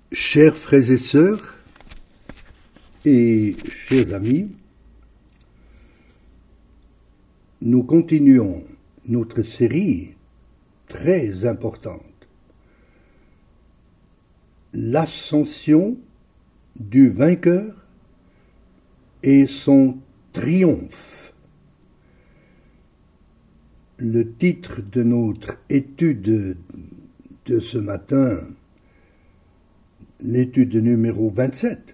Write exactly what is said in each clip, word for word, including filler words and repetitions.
Chers frères et sœurs et chers amis, nous continuons notre série très importante, l'ascension du vainqueur et son triomphe. Le titre de notre étude de ce matin, l'étude numéro vingt-sept,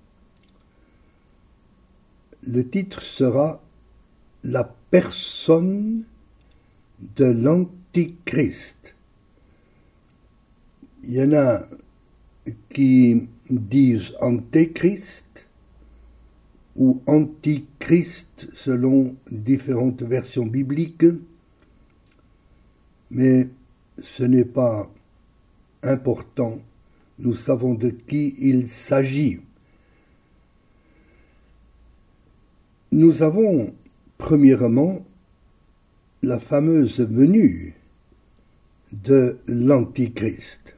le titre sera « La personne de l'Antichrist ». Il y en a qui disent « Antéchrist » ou « Antichrist » selon différentes versions bibliques, mais ce n'est pas important. Nous savons de qui il s'agit. Nous avons, premièrement, la fameuse venue de l'Antichrist.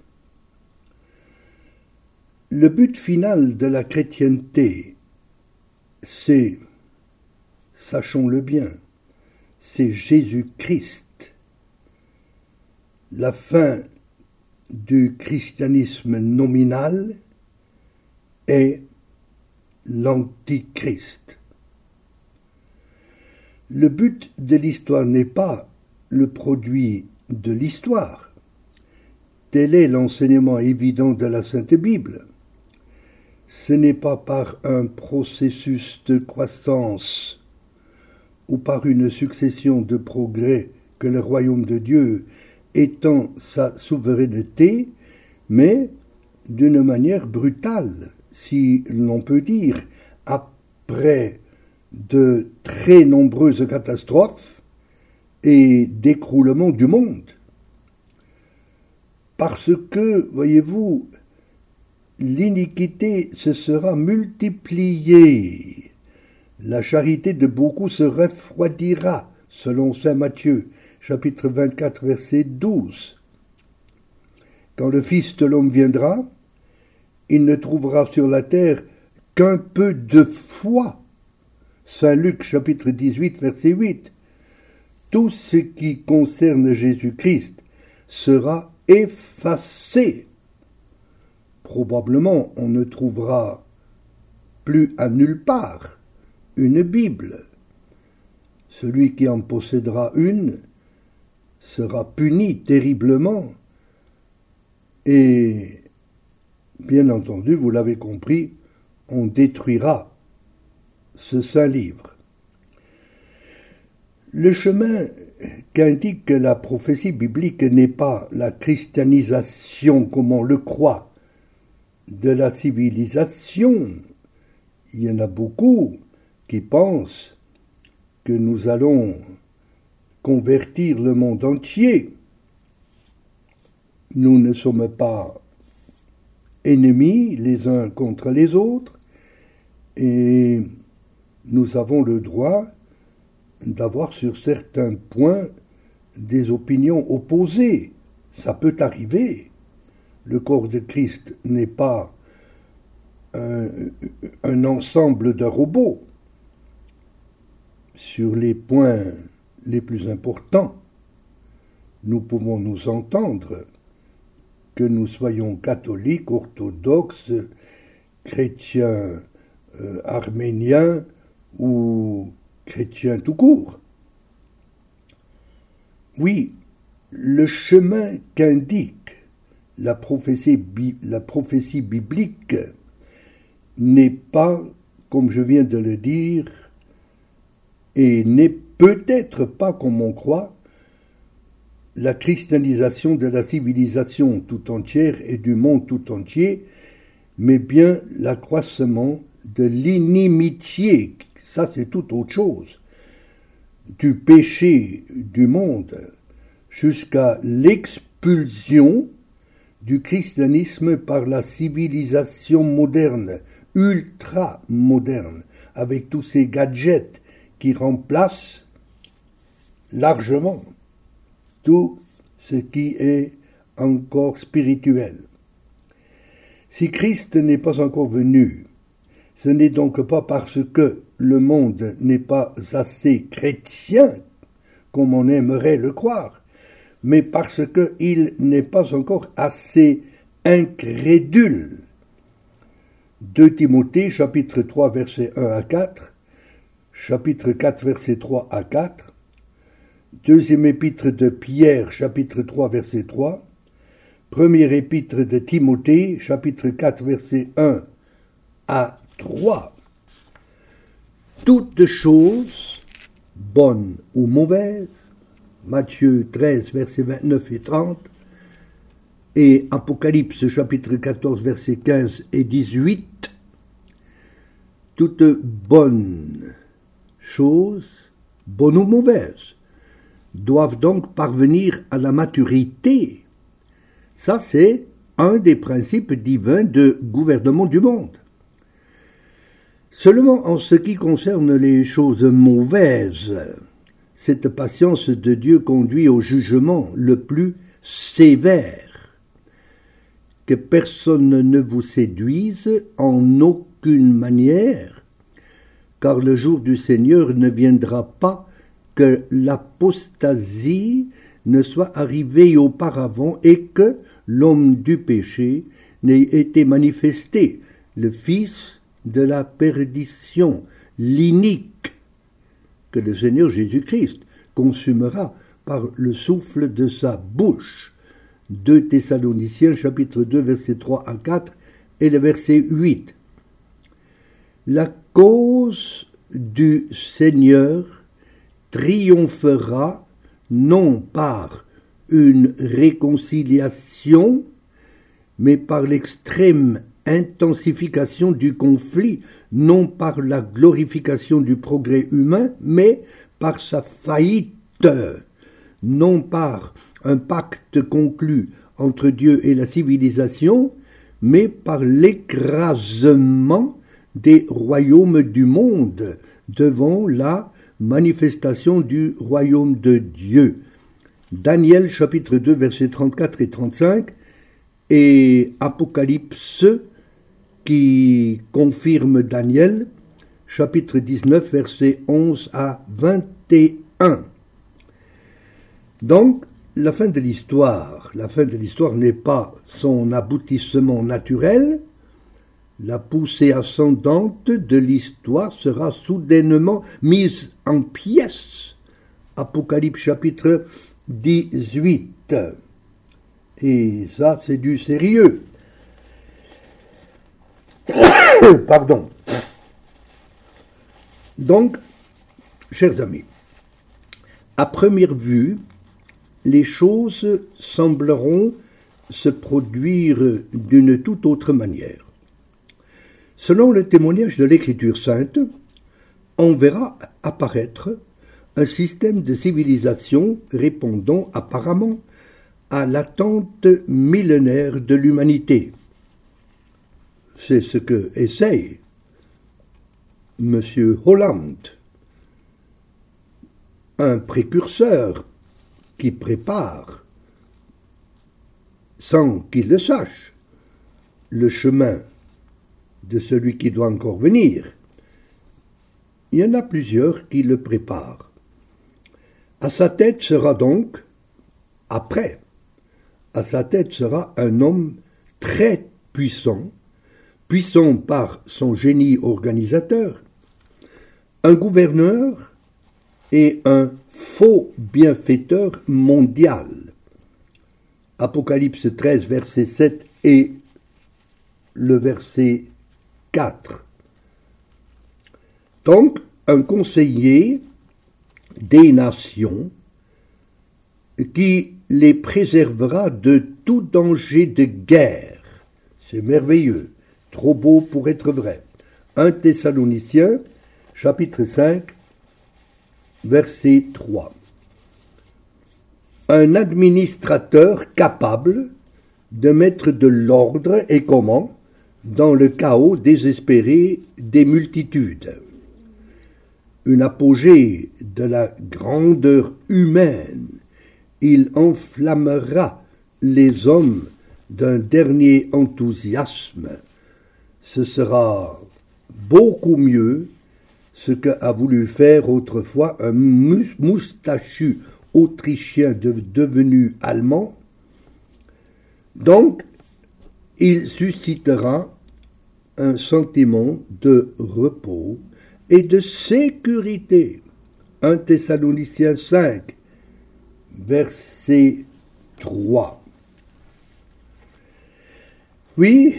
Le but final de la chrétienté, c'est, sachons-le bien, c'est Jésus-Christ. La fin du christianisme nominal est l'Antichrist. Le but de l'histoire n'est pas le produit de l'histoire. Tel est l'enseignement évident de la Sainte Bible. Ce n'est pas par un processus de croissance ou par une succession de progrès que le royaume de Dieu étend sa souveraineté, mais d'une manière brutale, si l'on peut dire, après de très nombreuses catastrophes et d'écroulement du monde. Parce que, voyez-vous, l'iniquité se sera multipliée, la charité de beaucoup se refroidira, selon saint Matthieu, chapitre vingt-quatre, verset douze. Quand le Fils de l'homme viendra, il ne trouvera sur la terre qu'un peu de foi. Saint Luc, chapitre dix-huit, verset huit. Tout ce qui concerne Jésus-Christ sera effacé. Probablement, on ne trouvera plus à nulle part une Bible. Celui qui en possédera une sera puni terriblement et, bien entendu, vous l'avez compris, on détruira ce saint livre. Le chemin qu'indique la prophétie biblique n'est pas la christianisation, comme on le croit, de la civilisation. Il y en a beaucoup qui pensent que nous allons convertir le monde entier. Nous ne sommes pas ennemis les uns contre les autres et nous avons le droit d'avoir sur certains points des opinions opposées. Ça peut arriver. Le corps de Christ n'est pas un, un ensemble de robots. Sur les points les plus importants, nous pouvons nous entendre, que nous soyons catholiques, orthodoxes, chrétiens euh, arméniens ou chrétiens tout court. Oui, le chemin qu'indique la prophétie, la prophétie biblique n'est pas, comme je viens de le dire, et n'est peut-être pas, comme on croit, la christianisation de la civilisation tout entière et du monde tout entier, mais bien l'accroissement de l'inimitié, ça c'est tout autre chose, du péché du monde jusqu'à l'expulsion du christianisme par la civilisation moderne, ultra-moderne, avec tous ces gadgets qui remplacent largement tout ce qui est encore spirituel. Si Christ n'est pas encore venu, ce n'est donc pas parce que le monde n'est pas assez chrétien, comme on aimerait le croire, mais parce qu'il n'est pas encore assez incrédule. deux Timothée, chapitre trois, versets un à quatre, chapitre quatre, versets trois à quatre, deuxième épître de Pierre, chapitre trois, verset trois, premier épître de Timothée, chapitre quatre, versets un à trois. Toutes choses, bonnes ou mauvaises, Matthieu treize, versets vingt-neuf et trente, et Apocalypse, chapitre quatorze, versets quinze et dix-huit, toutes bonnes choses, bonnes ou mauvaises, doivent donc parvenir à la maturité. Ça, c'est un des principes divins de gouvernement du monde. Seulement en ce qui concerne les choses mauvaises, cette patience de Dieu conduit au jugement le plus sévère. Que personne ne vous séduise en aucune manière, car le jour du Seigneur ne viendra pas que l'apostasie ne soit arrivée auparavant et que l'homme du péché n'ait été manifesté, le fils de la perdition, l'inique, que le Seigneur Jésus-Christ consumera par le souffle de sa bouche. deux Thessaloniciens, chapitre deux, versets trois à quatre, et le verset huit. La cause du Seigneur triomphera non par une réconciliation, mais par l'extrême intensification du conflit, non par la glorification du progrès humain, mais par sa faillite, non par un pacte conclu entre Dieu et la civilisation, mais par l'écrasement des royaumes du monde devant la manifestation du royaume de Dieu. Daniel chapitre deux versets trente-quatre et trente-cinq et Apocalypse qui confirme Daniel chapitre dix-neuf versets onze à vingt et un. Donc, la fin de l'histoire, la fin de l'histoire n'est pas son aboutissement naturel. La poussée ascendante de l'histoire sera soudainement mise en pièces. Apocalypse chapitre dix-huit. Et ça, c'est du sérieux. Pardon. Donc, chers amis, à première vue, les choses sembleront se produire d'une toute autre manière. Selon le témoignage de l'Écriture sainte, on verra apparaître un système de civilisation répondant apparemment à l'attente millénaire de l'humanité. C'est ce que essaye M. Holland, un précurseur qui prépare, sans qu'il le sache, le chemin de celui qui doit encore venir. Il y en a plusieurs qui le préparent. À sa tête sera donc, après, à sa tête sera un homme très puissant, puissant par son génie organisateur, un gouverneur et un faux bienfaiteur mondial. Apocalypse treize, verset sept et le verset quatre. Donc, un conseiller des nations qui les préservera de tout danger de guerre. C'est merveilleux, trop beau pour être vrai. un Thessaloniciens, chapitre cinq, verset trois. Un administrateur capable de mettre de l'ordre et comment dans le chaos désespéré des multitudes. Une apogée de la grandeur humaine, il enflammera les hommes d'un dernier enthousiasme, ce sera beaucoup mieux ce qu'a voulu faire autrefois un moustachu autrichien de, devenu allemand. Donc, il suscitera un sentiment de repos et de sécurité. un Thessaloniciens cinq, verset trois. Oui,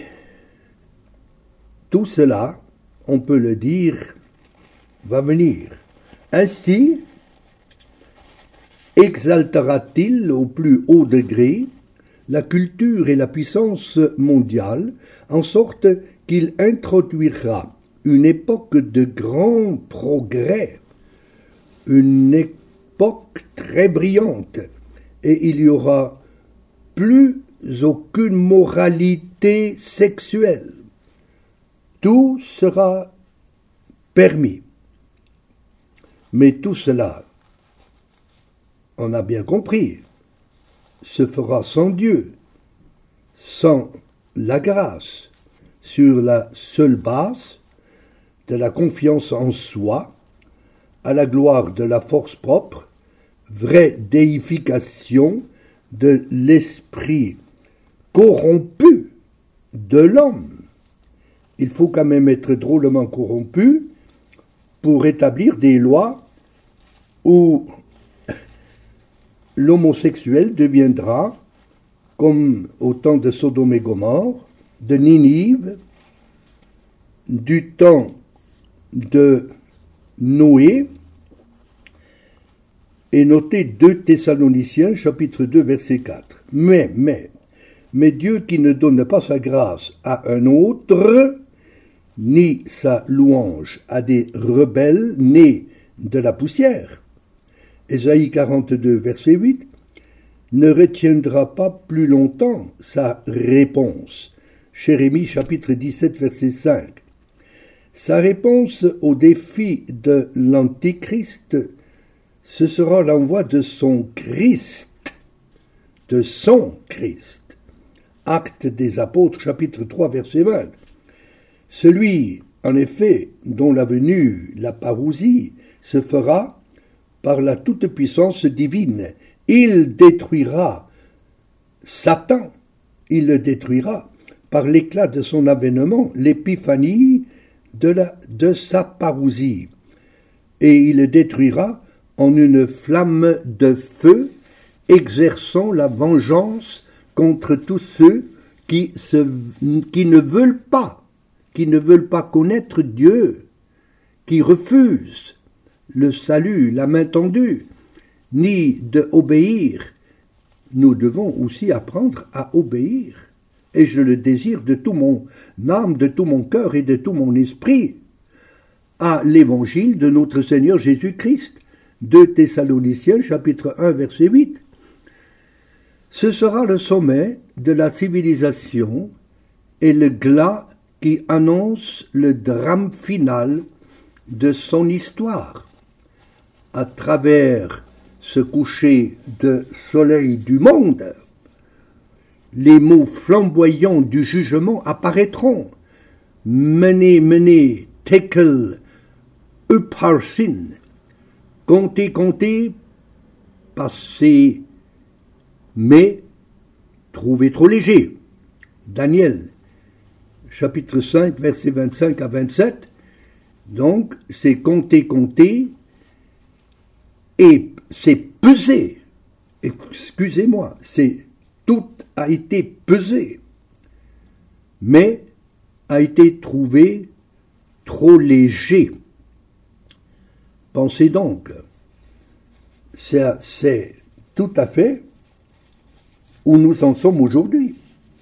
tout cela, on peut le dire, va venir. Ainsi, exaltera-t-il au plus haut degré la culture et la puissance mondiale, en sorte qu'il introduira une époque de grand progrès, une époque très brillante, et il y aura plus aucune moralité sexuelle. Tout sera permis. Mais tout cela, on a bien compris, se fera sans Dieu, sans la grâce, sur la seule base de la confiance en soi, à la gloire de la force propre, vraie déification de l'esprit corrompu de l'homme. Il faut quand même être drôlement corrompu pour établir des lois où l'homosexuel deviendra, comme au temps de Sodome et Gomorrhe, de Ninive, du temps de Noé, et noté deux Thessaloniciens, chapitre deux, verset quatre. Mais, mais, mais Dieu qui ne donne pas sa grâce à un autre, ni sa louange à des rebelles nés de la poussière, Ésaïe quarante-deux, verset huit, ne retiendra pas plus longtemps sa réponse. Jérémie chapitre dix-sept, verset cinq. Sa réponse au défi de l'Antichrist, ce sera l'envoi de son Christ, de son Christ. Actes des Apôtres, chapitre trois, verset vingt. Celui, en effet, dont la venue, la parousie, se fera par la toute-puissance divine. Il détruira Satan, il le détruira par l'éclat de son avènement, l'épiphanie de, la, de sa parousie. Et il le détruira en une flamme de feu, exerçant la vengeance contre tous ceux qui, se, qui ne veulent pas, qui ne veulent pas connaître Dieu, qui refusent le salut, la main tendue, ni de obéir. Nous devons aussi apprendre à obéir, et je le désire de tout mon âme, de tout mon cœur et de tout mon esprit, à l'évangile de notre Seigneur Jésus-Christ. deux Thessaloniciens, chapitre un, verset huit. Ce sera le sommet de la civilisation et le glas qui annonce le drame final de son histoire. À travers ce coucher de soleil du monde, les mots flamboyants du jugement apparaîtront. Menez, menez, tekel, upharsin. Comptez, comptez, passez, mais trouvez trop léger. Daniel, chapitre cinq, versets vingt-cinq à vingt-sept. Donc, c'est compter, compter, et c'est pesé. Excusez-moi, c'est tout a été pesé, mais a été trouvé trop léger. Pensez donc, c'est, c'est tout à fait où nous en sommes aujourd'hui.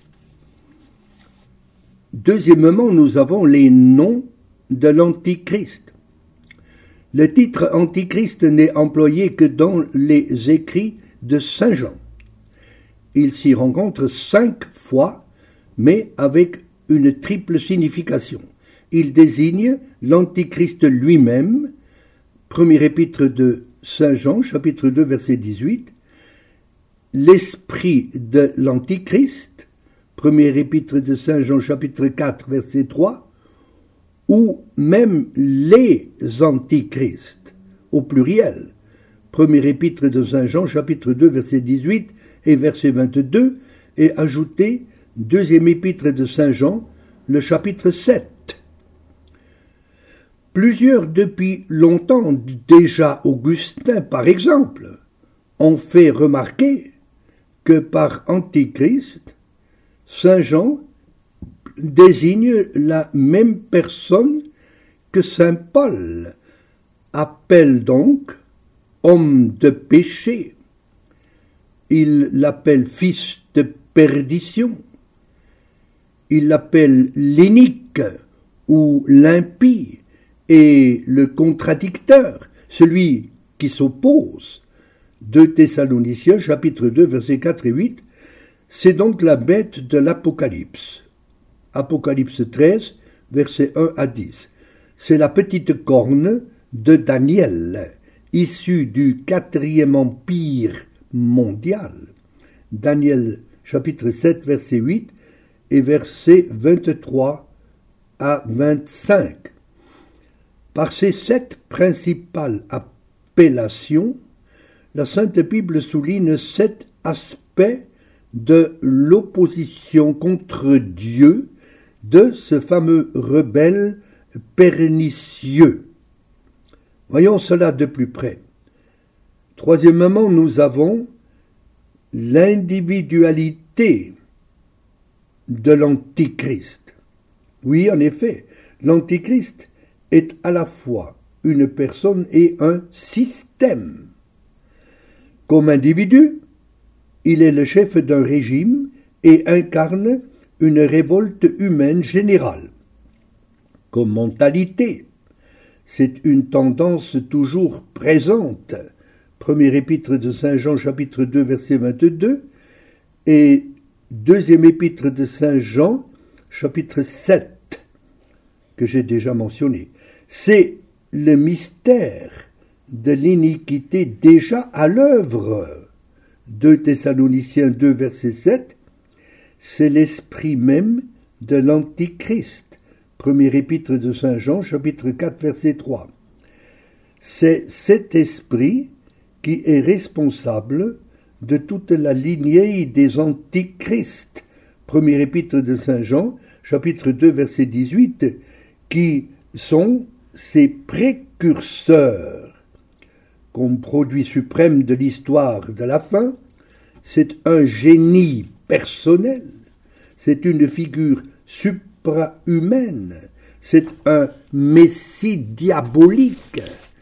Deuxièmement, nous avons les noms de l'Antichrist. Le titre Antichrist n'est employé que dans les écrits de Saint Jean. Il s'y rencontre cinq fois, mais avec une triple signification. Il désigne l'Antichrist lui-même, premier épître de Saint Jean, chapitre deux, verset dix-huit, l'esprit de l'Antichrist, Premier épître de Saint Jean, chapitre quatre, verset trois, ou même les antichrists, au pluriel. Premier épître de Saint Jean, chapitre deux, verset dix-huit et verset vingt-deux, et ajouter deuxième épître de Saint Jean, le chapitre sept. Plusieurs depuis longtemps, déjà Augustin par exemple, ont fait remarquer que par antichrist, Saint Jean désigne la même personne que Saint Paul, appelle donc homme de péché. Il l'appelle fils de perdition. Il l'appelle l'inique ou l'impie et le contradicteur, celui qui s'oppose. deux Thessaloniciens, chapitre deux, versets quatre et huit, c'est donc la bête de l'Apocalypse. Apocalypse treize, versets un à dix. C'est la petite corne de Daniel, issue du quatrième empire mondial. Daniel, chapitre sept, verset huit et versets vingt-trois à vingt-cinq. Par ces sept principales appellations, la Sainte Bible souligne sept aspects de l'opposition contre Dieu de ce fameux rebelle pernicieux. Voyons cela de plus près. Troisièmement, nous avons l'individualité de l'Antichrist. Oui, en effet, l'Antichrist est à la fois une personne et un système. Comme individu, il est le chef d'un régime et incarne une révolte humaine générale. Comme mentalité, c'est une tendance toujours présente. Premier épître de Saint Jean, chapitre deux, verset vingt-deux, et deuxième épître de Saint Jean, chapitre sept, que j'ai déjà mentionné. C'est le mystère de l'iniquité déjà à l'œuvre. deux Thessaloniciens deux, verset sept, c'est l'esprit même de l'Antichrist. Premier épître de Saint Jean, chapitre quatre, verset trois. C'est cet esprit qui est responsable de toute la lignée des Antichrists. Premier épître de Saint Jean, chapitre deux, verset dix-huit, qui sont ses précurseurs. Comme produit suprême de l'histoire de la fin, c'est un génie personnel, c'est une figure suprahumaine, c'est un messie diabolique.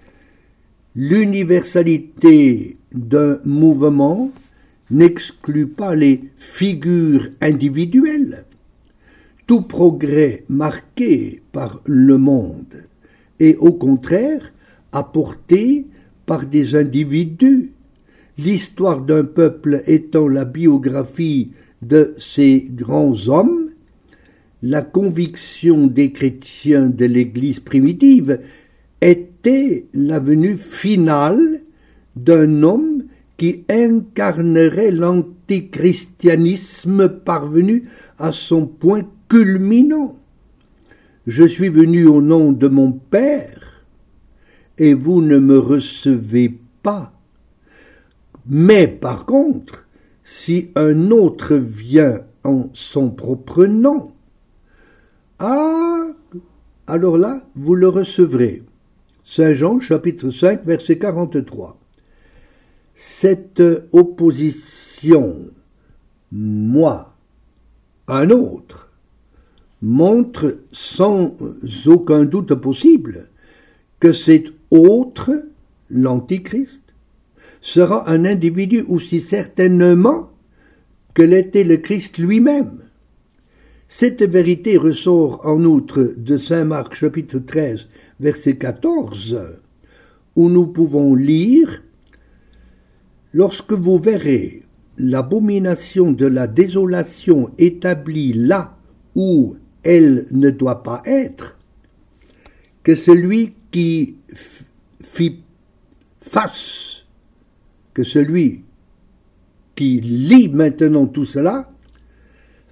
L'universalité d'un mouvement n'exclut pas les figures individuelles. Tout progrès marqué par le monde est au contraire apporté par des individus. L'histoire d'un peuple étant la biographie de ces grands hommes, la conviction des chrétiens de l'Église primitive était la venue finale d'un homme qui incarnerait l'antichristianisme parvenu à son point culminant. Je suis venu au nom de mon Père, et vous ne me recevez pas. Mais par contre, si un autre vient en son propre nom, ah, alors là, vous le recevrez. Saint Jean, chapitre cinq, verset quarante-trois. Cette opposition, moi, un autre, montre sans aucun doute possible que cet autre, l'Antichrist, sera un individu aussi certainement que l'était le Christ lui-même. Cette vérité ressort en outre de Saint Marc chapitre treize, verset quatorze, où nous pouvons lire « Lorsque vous verrez l'abomination de la désolation établie là où elle ne doit pas être, que celui qui fit face, que celui qui lit maintenant tout cela,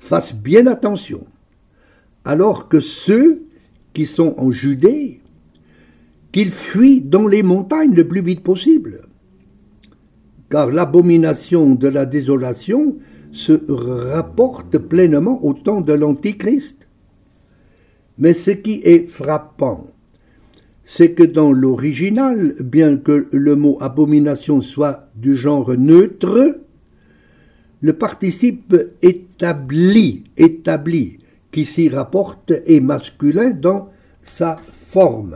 fassent bien attention, alors que ceux qui sont en Judée, qu'ils fuient dans les montagnes le plus vite possible. Car l'abomination de la désolation se rapporte pleinement au temps de l'Antichrist. Mais ce qui est frappant, c'est que dans l'original, bien que le mot abomination soit du genre neutre, le participe établi, établi, qui s'y rapporte est masculin dans sa forme.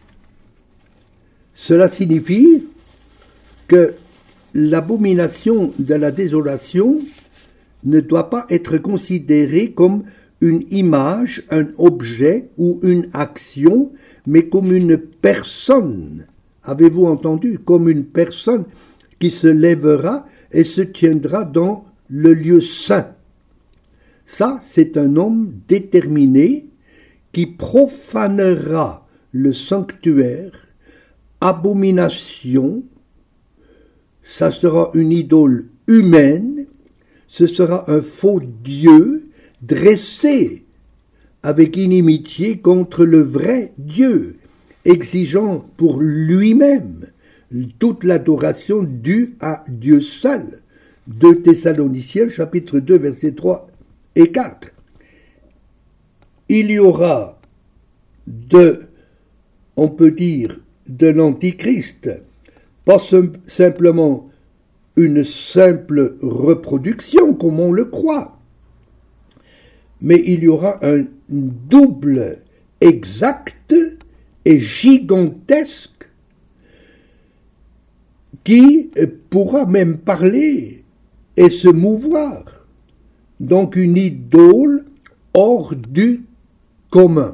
Cela signifie que l'abomination de la désolation ne doit pas être considérée comme une image, un objet ou une action, mais comme une personne. Avez-vous entendu? Comme une personne qui se lèvera et se tiendra dans le lieu saint. Ça, c'est un homme déterminé qui profanera le sanctuaire, abomination, ça sera une idole humaine, ce sera un faux Dieu dressé avec inimitié contre le vrai Dieu, exigeant pour lui-même toute l'adoration due à Dieu seul. deux Thessaloniciens, chapitre deux, versets trois et quatre. Il y aura de, on peut dire, de l'Antichrist, pas simplement une simple reproduction, comme on le croit, mais il y aura un double exact et gigantesque qui pourra même parler et se mouvoir. Donc une idole hors du commun.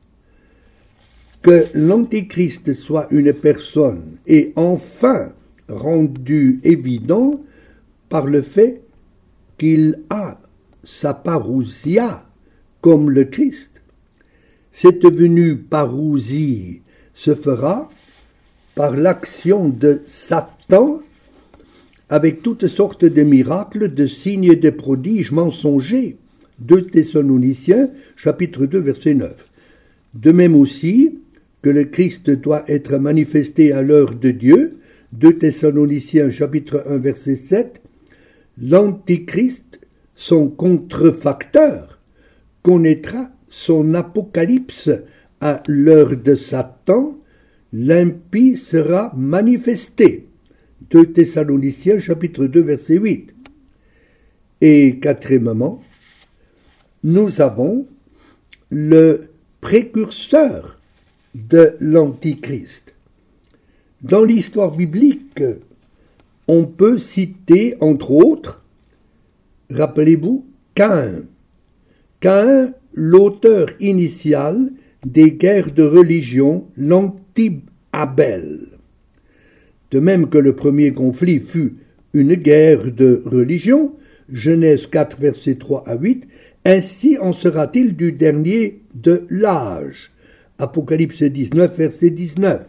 Que l'Antéchrist soit une personne est enfin rendu évident par le fait qu'il a sa parousia comme le Christ. Cette venue parousie se fera par l'action de Satan avec toutes sortes de miracles, de signes et de prodiges mensongers. deux Thessaloniciens, chapitre deux, verset neuf. De même aussi que le Christ doit être manifesté à l'heure de Dieu, deux Thessaloniciens, chapitre un, verset sept, l'Antichrist, son contrefacteur, connaîtra son apocalypse à l'heure de Satan, l'impie sera manifesté. deux Thessaloniciens, chapitre deux, verset huit. Et quatrièmement, nous avons le précurseur de l'Antichrist. Dans l'histoire biblique, on peut citer, entre autres, rappelez-vous, Caïn. Caïn, l'auteur initial des guerres de religion, l'anti-Abel. De même que le premier conflit fut une guerre de religion, Genèse quatre, versets trois à huit, ainsi en sera-t-il du dernier de l'âge. Apocalypse dix-neuf, verset dix-neuf.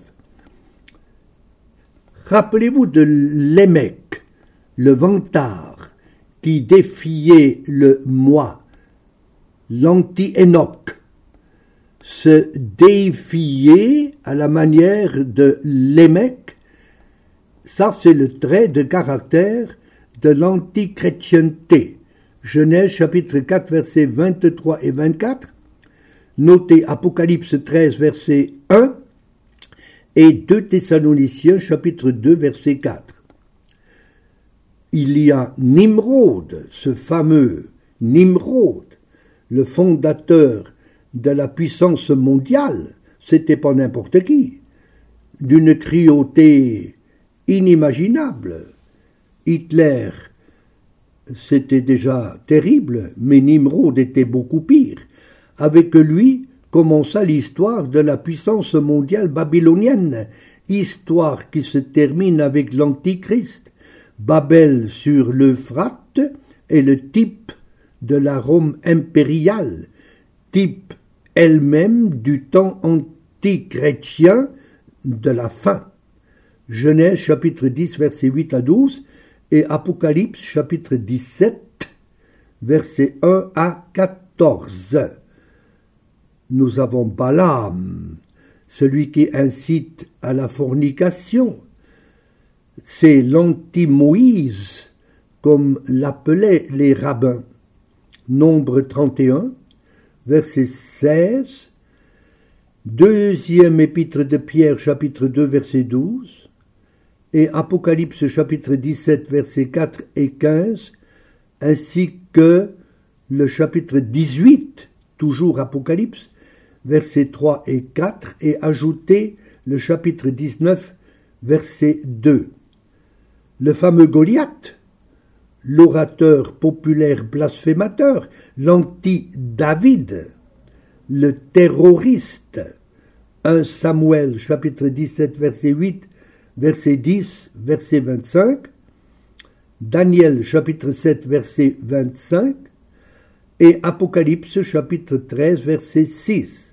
Rappelez-vous de Lémec, le vantard, qui défiait le moi, l'anti-Énoch, se défier à la manière de Lémec, ça c'est le trait de caractère de l'antichrétienté. Genèse chapitre quatre, versets vingt-trois et vingt-quatre, notez Apocalypse treize, verset un, et deux Thessaloniciens chapitre deux, verset quatre. Il y a Nimrod, ce fameux Nimrod, le fondateur de la puissance mondiale, c'était pas n'importe qui, d'une cruauté inimaginable. Hitler, c'était déjà terrible, mais Nimrod était beaucoup pire. Avec lui commença l'histoire de la puissance mondiale babylonienne, histoire qui se termine avec l'Antichrist. Babel sur l'Euphrate est le type de la Rome impériale, type elle-même du temps antichrétien de la fin. Genèse chapitre dix, versets huit à douze, et Apocalypse chapitre dix-sept, versets un à quatorze. Nous avons Balaam, celui qui incite à la fornication. C'est l'anti-Moïse, comme l'appelaient les rabbins. Nombre trente et un, verset seize. Deuxième épître de Pierre, chapitre deux, verset douze. Et Apocalypse, chapitre dix-sept, versets quatre et quinze, ainsi que le chapitre dix-huit, toujours Apocalypse, versets trois et quatre, et ajouter le chapitre dix-neuf, verset deux. Le fameux Goliath, l'orateur populaire blasphémateur, l'anti-David, le terroriste, un Samuel, chapitre dix-sept, verset huit, verset dix, verset vingt-cinq, Daniel, chapitre sept, verset vingt-cinq, et Apocalypse, chapitre treize, verset six.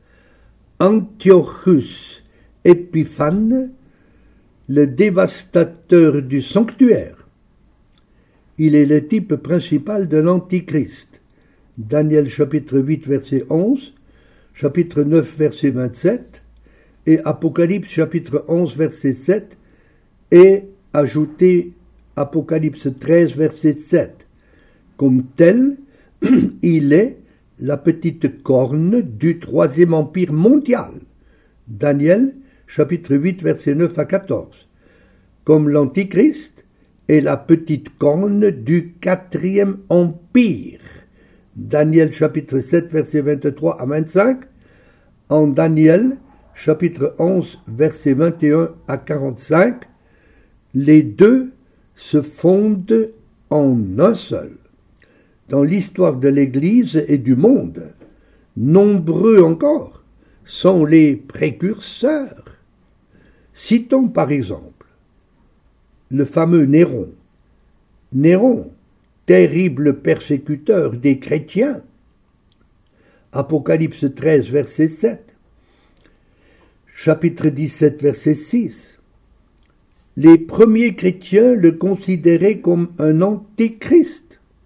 Antiochus Épiphane, le dévastateur du sanctuaire. Il est le type principal de l'Antichrist. Daniel chapitre huit, verset onze, chapitre neuf, verset vingt-sept, et Apocalypse chapitre onze, verset sept, et ajouter Apocalypse treize, verset sept. Comme tel, il est la petite corne du troisième empire mondial. Daniel chapitre huit, verset neuf à quatorze. Comme l'Antichrist est la petite corne du quatrième empire. Daniel chapitre sept, verset vingt-trois à vingt-cinq. En Daniel chapitre onze, verset vingt et un à quarante-cinq, les deux se fondent en un seul. Dans l'histoire de l'Église et du monde, nombreux encore sont les précurseurs. Citons par exemple le fameux Néron. Néron, terrible persécuteur des chrétiens. Apocalypse treize, verset sept. Chapitre dix-sept, verset six. Les premiers chrétiens le considéraient comme un antéchrist.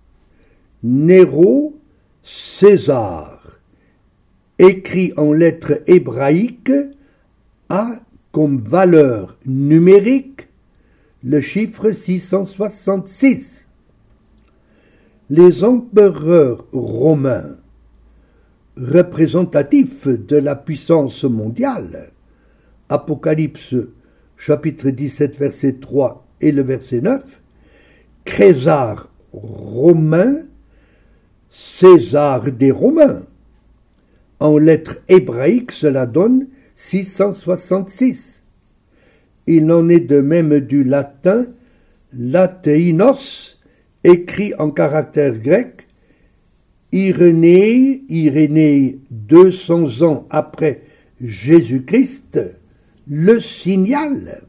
Néro César, écrit en lettres hébraïques, a comme valeur numérique le chiffre six cent soixante-six. Les empereurs romains, représentatifs de la puissance mondiale, Apocalypse chapitre dix-sept, verset trois et le verset neuf, César romain, César des Romains. En lettres hébraïques, cela donne six cent soixante-six. Il en est de même du latin lateinos, écrit en caractère grec, Irénée, Irénée, deux cents ans après Jésus-Christ, le signal.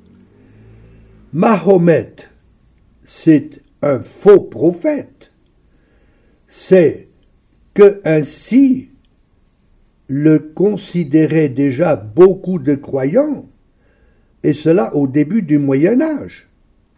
Mahomet, c'est un faux prophète. C'est que ainsi le considéraient déjà beaucoup de croyants, et cela au début du Moyen Âge.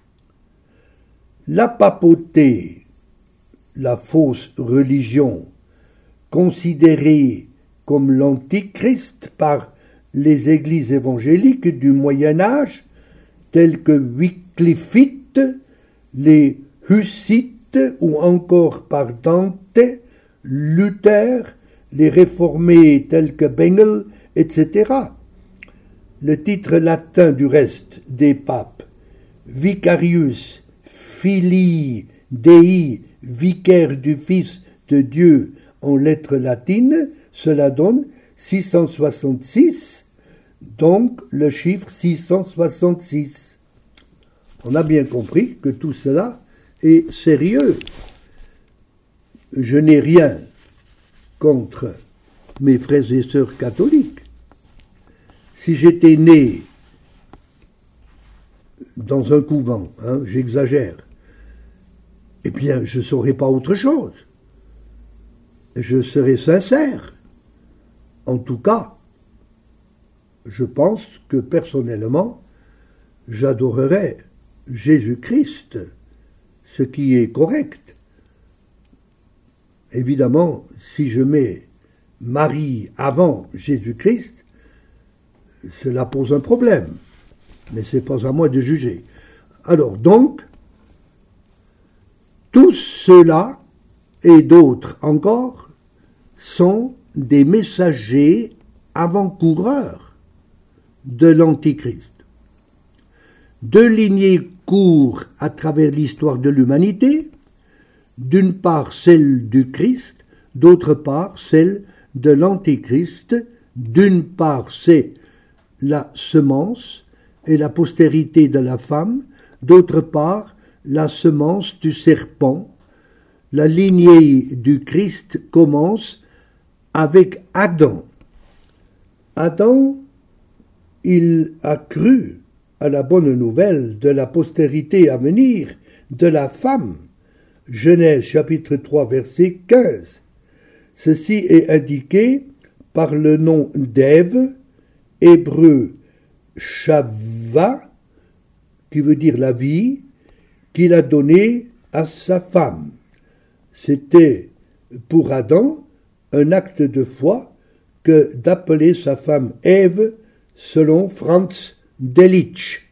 La papauté, la fausse religion, considérée comme l'antichrist par les églises évangéliques du Moyen Âge, telles que Wyclifite, les Hussites ou encore par Dante, Luther, les réformés tels que Bengel, et cetera. Le titre latin du reste des papes, Vicarius Filii Dei, vicaire du Fils de Dieu en lettres latines, cela donne six cent soixante-six, donc le chiffre six cent soixante-six. On a bien compris que tout cela est sérieux. Je n'ai rien contre mes frères et sœurs catholiques. Si j'étais né dans un couvent, hein, j'exagère, eh bien, je ne saurais pas autre chose. Je serais sincère. En tout cas, je pense que personnellement, j'adorerais Jésus-Christ, ce qui est correct. Évidemment, si je mets Marie avant Jésus-Christ, cela pose un problème. Mais ce n'est pas à moi de juger. Alors donc, tous ceux-là et d'autres encore sont des messagers avant-coureurs de l'Antichrist. Deux lignées courent à travers l'histoire de l'humanité, d'une part celle du Christ, d'autre part celle de l'Antichrist. D'une part c'est la semence et la postérité de la femme, d'autre part la semence du serpent. La lignée du Christ commence avec Adam. Adam, il a cru à la bonne nouvelle de la postérité à venir de la femme. Genèse chapitre trois verset quinze. Ceci est indiqué par le nom d'Ève, hébreu Chava, qui veut dire la vie, qu'il a donné à sa femme. C'était pour Adam un acte de foi que d'appeler sa femme Ève selon Franz Delitzsch.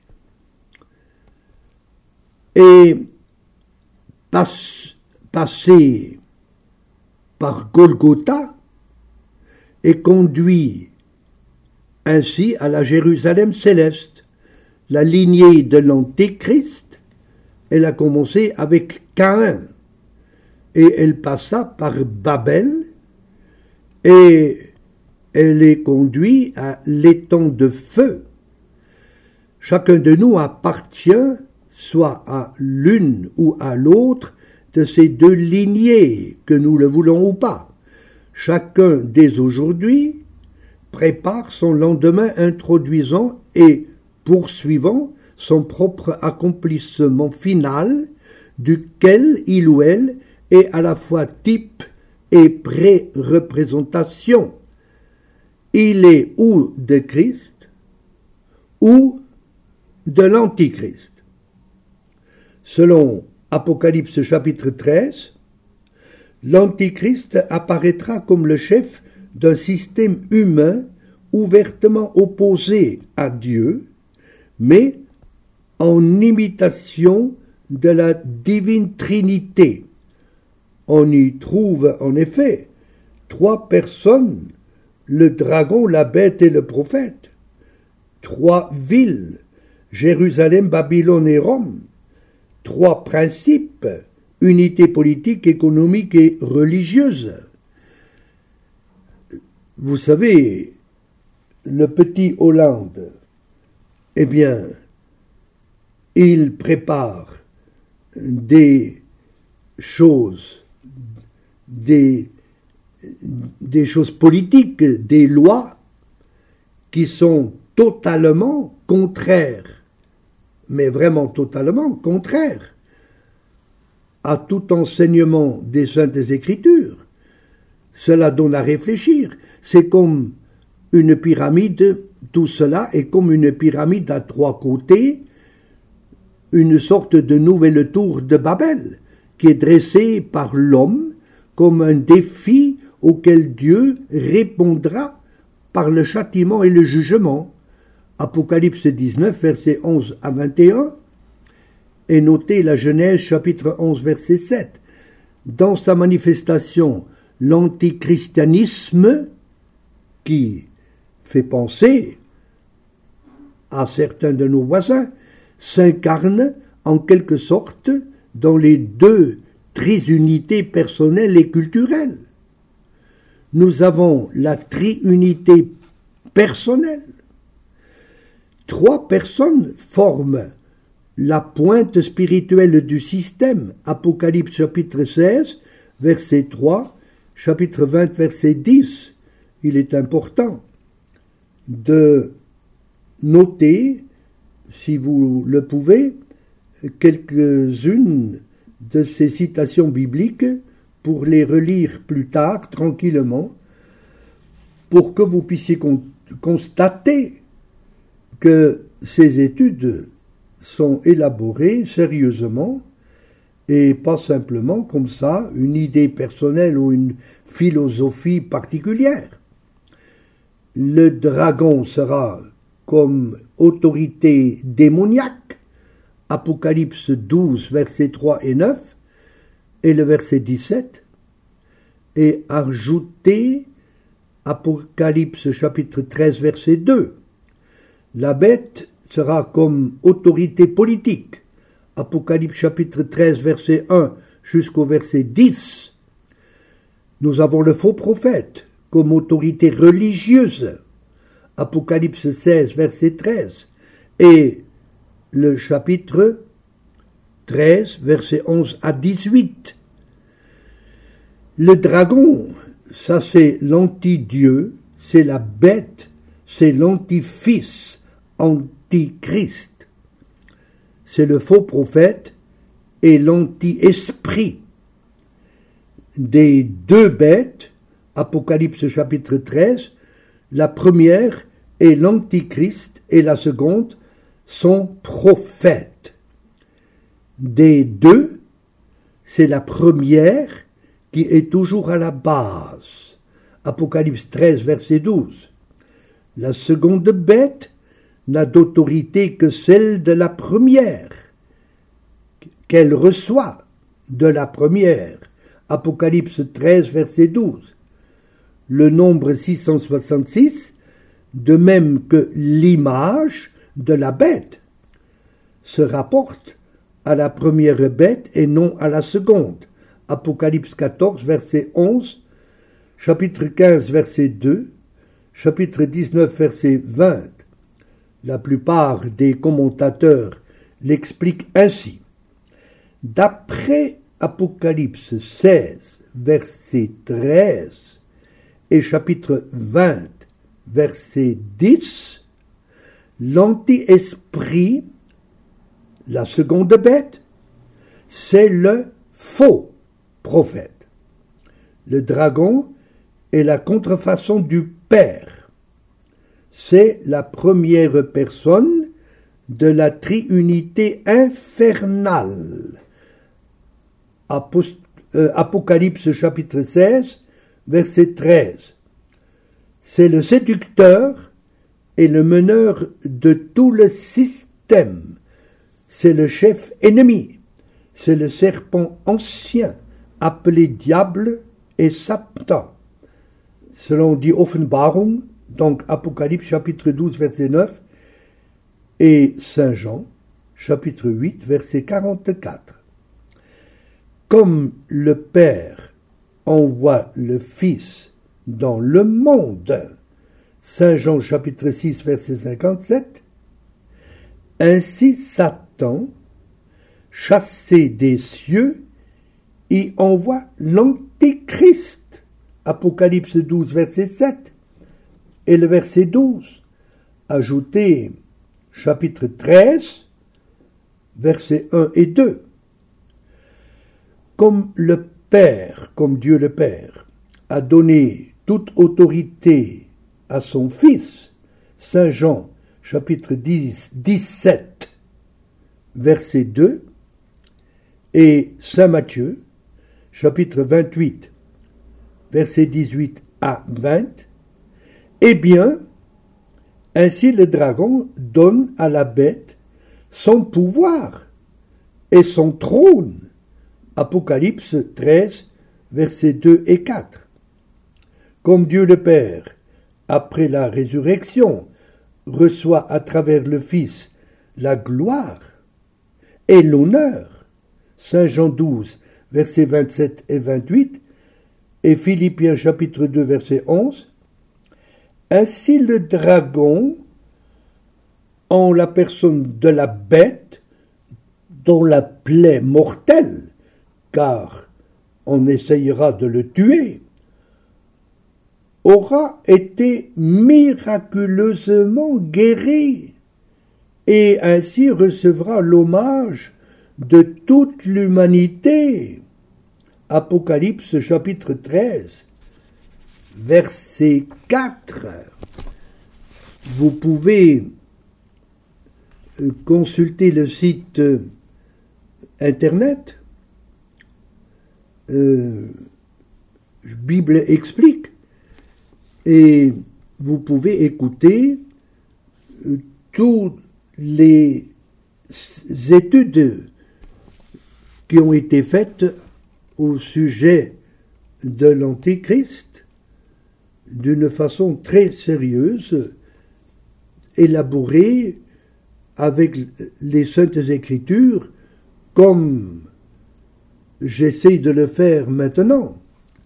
Et passe, passer par Golgotha et conduit ainsi à la Jérusalem céleste. La lignée de l'Antéchrist, elle a commencé avec Caïn et elle passa par Babel et elle est conduite à l'étang de feu. Chacun de nous appartient soit à l'une ou à l'autre de ces deux lignées, que nous le voulons ou pas. Chacun dès aujourd'hui prépare son lendemain, introduisant et poursuivant son propre accomplissement final, duquel il ou elle est à la fois type et pré-représentation. Il est ou de Christ ou de l'Antichrist. Selon Apocalypse chapitre treize, l'Antichrist apparaîtra comme le chef d'un système humain ouvertement opposé à Dieu, mais en imitation de la divine Trinité. On y trouve en effet trois personnes, le dragon, la bête et le prophète, trois villes, Jérusalem, Babylone et Rome, trois principes, unité politique, économique et religieuse. Vous savez, le petit Hollande, eh bien, il prépare des choses, des, des choses politiques, des lois qui sont totalement contraires, mais vraiment totalement contraires à tout enseignement des Saintes Écritures. Cela donne à réfléchir. C'est comme une pyramide, tout cela est comme une pyramide à trois côtés, une sorte de nouvelle tour de Babel, qui est dressée par l'homme comme un défi auquel Dieu répondra par le châtiment et le jugement. Apocalypse dix-neuf, versets onze à vingt et un, et notez la Genèse chapitre onze, verset sept. Dans sa manifestation, l'antichristianisme, qui fait penser à certains de nos voisins, s'incarne en quelque sorte dans les deux triunités personnelles et culturelles. Nous avons la triunité personnelle. Trois personnes forment la pointe spirituelle du système. Apocalypse chapitre seize, verset trois, chapitre vingt, verset dix. Il est important de noter, si vous le pouvez, quelques-unes de ces citations bibliques pour les relire plus tard, tranquillement, pour que vous puissiez con- constater que ces études sont élaborées sérieusement et pas simplement comme ça une idée personnelle ou une philosophie particulière. Le dragon sera comme autorité démoniaque, Apocalypse douze, versets trois et neuf, et le verset dix-sept, et ajouté Apocalypse chapitre treize, verset deux. La bête sera comme autorité politique, Apocalypse chapitre treize, verset un jusqu'au verset dix. Nous avons le faux prophète comme autorité religieuse, Apocalypse seize, verset treize, et le chapitre treize, verset onze à dix-huit. Le dragon, ça c'est l'anti-dieu, c'est la bête, c'est l'anti-fils, antichrist. C'est le faux prophète et l'anti-esprit. Des deux bêtes, Apocalypse chapitre treize, la première est l'antichrist et la seconde sont prophètes. Des deux, c'est la première qui est toujours à la base. Apocalypse treize, verset douze. La seconde bête n'a d'autorité que celle de la première, qu'elle reçoit de la première. Apocalypse treize, verset douze. Le nombre six cent soixante-six, de même que l'image de la bête, se rapporte à la première bête et non à la seconde. Apocalypse quatorze, verset onze, chapitre quinze, verset deux, chapitre dix-neuf, verset vingt. La plupart des commentateurs l'expliquent ainsi. D'après Apocalypse seize, verset treize, et chapitre vingt, verset dix, l'anti-esprit, la seconde bête, c'est le faux prophète. Le dragon est la contrefaçon du Père. C'est la première personne de la triunité infernale. Apost- euh, Apocalypse chapitre seize, verset treize. C'est le séducteur et le meneur de tout le système. C'est le chef ennemi. C'est le serpent ancien, appelé diable et Satan. Selon die Offenbarung, donc Apocalypse chapitre douze, verset neuf, et Saint Jean, chapitre huit, verset quarante-quatre. Comme le Père envoie le Fils dans le monde, Saint Jean chapitre six, verset cinquante-sept, ainsi Satan, chassé des cieux, y envoie l'Antéchrist, Apocalypse douze, verset sept, et le verset douze, ajouté chapitre treize, versets un et deux. Comme le Père, comme Dieu le Père, a donné toute autorité à son Fils, Saint Jean, chapitre dix, dix-sept, verset deux, et Saint Matthieu, chapitre vingt-huit, verset dix-huit à vingt, eh bien, ainsi le dragon donne à la bête son pouvoir et son trône. Apocalypse treize, versets deux et quatre. Comme Dieu le Père, après la résurrection, reçoit à travers le Fils la gloire et l'honneur, Saint Jean douze, versets vingt-sept et vingt-huit, et Philippiens chapitre deux, verset onze, ainsi le dragon, en la personne de la bête, dont la plaie mortelle, car on essayera de le tuer, aura été miraculeusement guéri, et ainsi recevra l'hommage de toute l'humanité. Apocalypse chapitre treize, verset quatre. Vous pouvez consulter le site internet euh, Bible explique. Et vous pouvez écouter euh, toutes les études qui ont été faites au sujet de l'Antéchrist d'une façon très sérieuse, élaborée avec les Saintes Écritures, comme j'essaie de le faire maintenant.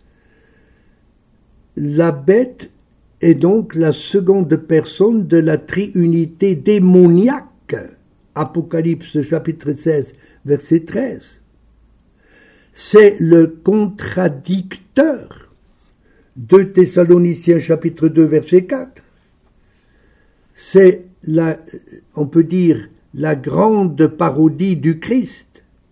La bête est donc la seconde personne de la triunité démoniaque. Apocalypse chapitre seize, verset treize. C'est le contradicteur. deux Thessaloniciens chapitre deux, verset quatre. C'est, la, on peut dire, la grande parodie du Christ.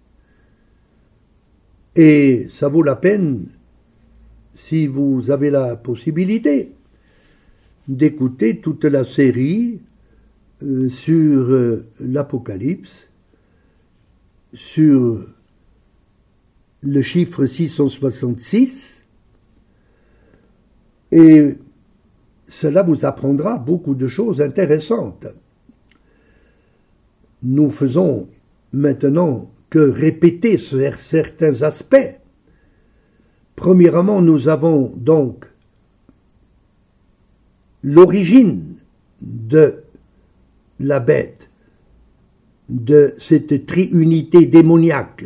Et ça vaut la peine, si vous avez la possibilité, d'écouter toute la série euh, sur euh, l'Apocalypse, sur le chiffre six cent soixante-six, et cela vous apprendra beaucoup de choses intéressantes. Nous faisons maintenant que répéter sur certains aspects. Premièrement, nous avons donc l'origine de la bête, de cette triunité démoniaque.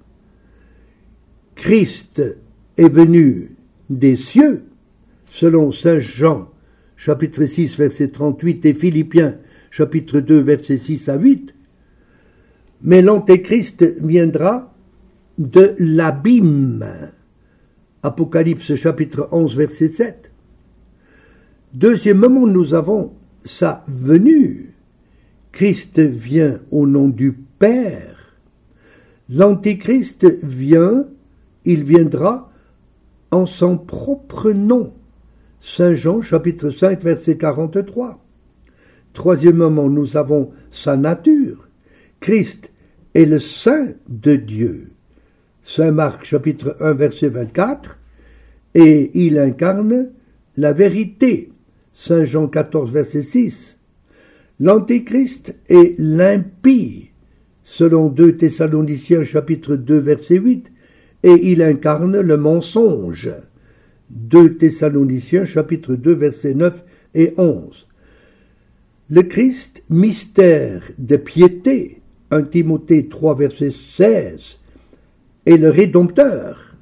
Christ est venu des cieux, selon saint Jean, chapitre six, verset trente-huit, et Philippiens, chapitre deux, versets six à huit. Mais l'Antéchrist viendra de l'abîme. Apocalypse chapitre onze, verset sept. Deuxièmement, nous avons sa venue. Christ vient au nom du Père. L'Antéchrist vient, il viendra en son propre nom. saint Jean chapitre cinq, verset quarante-trois. Troisièmement, nous avons sa nature. Christ est le Saint de Dieu. saint Marc chapitre un, verset vingt-quatre, et il incarne la vérité. saint Jean quatorze, verset six. L'Antéchrist est l'impie, selon deux Thessaloniciens chapitre deux, verset huit, et il incarne le mensonge. deux Thessaloniciens chapitre deux, versets neuf et onze. Le Christ, mystère de piété, un Timothée trois, verset seize, est le Rédempteur.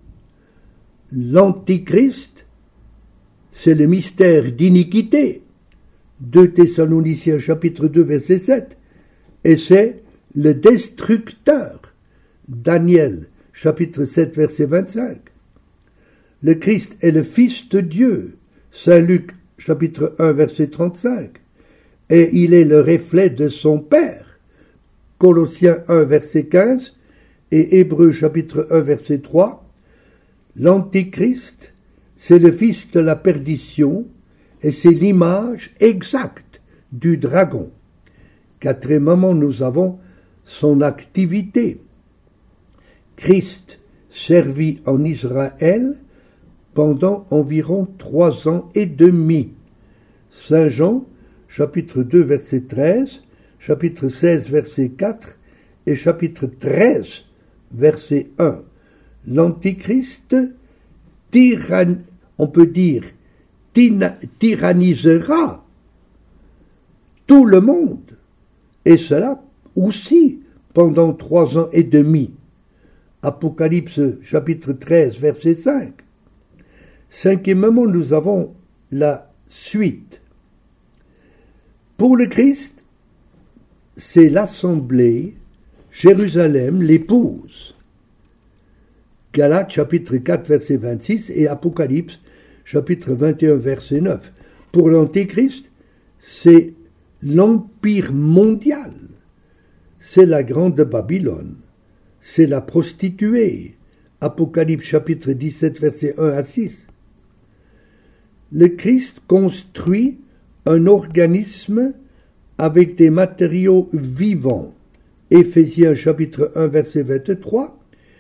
L'Antichrist, c'est le mystère d'iniquité, deux Thessaloniciens chapitre deux, verset sept, et c'est le Destructeur, Daniel chapitre sept, verset vingt-cinq. Le Christ est le Fils de Dieu, saint Luc chapitre un, verset trente-cinq, et il est le reflet de son Père, Colossiens un, verset quinze, et Hébreux chapitre un, verset trois. L'Antichrist, c'est le fils de la perdition, et c'est l'image exacte du dragon. Quatrièmement, nous avons son activité. Christ servit en Israël pendant environ trois ans et demi. saint Jean, chapitre deux, verset treize, chapitre seize, verset quatre, et chapitre treize, verset un. L'Antichrist, tyran, on peut dire, tyrannisera tout le monde, et cela aussi pendant trois ans et demi. Apocalypse chapitre treize, verset cinq. Cinquièmement, nous avons la suite. Pour le Christ, c'est l'assemblée, Jérusalem, l'épouse. Galates chapitre quatre, verset vingt-six et Apocalypse chapitre vingt et un, verset neuf. Pour l'Antéchrist, c'est l'empire mondial. C'est la grande Babylone. C'est la prostituée. Apocalypse chapitre dix-sept, verset un à six. Le Christ construit un organisme avec des matériaux vivants. Éphésiens chapitre un, verset vingt-trois.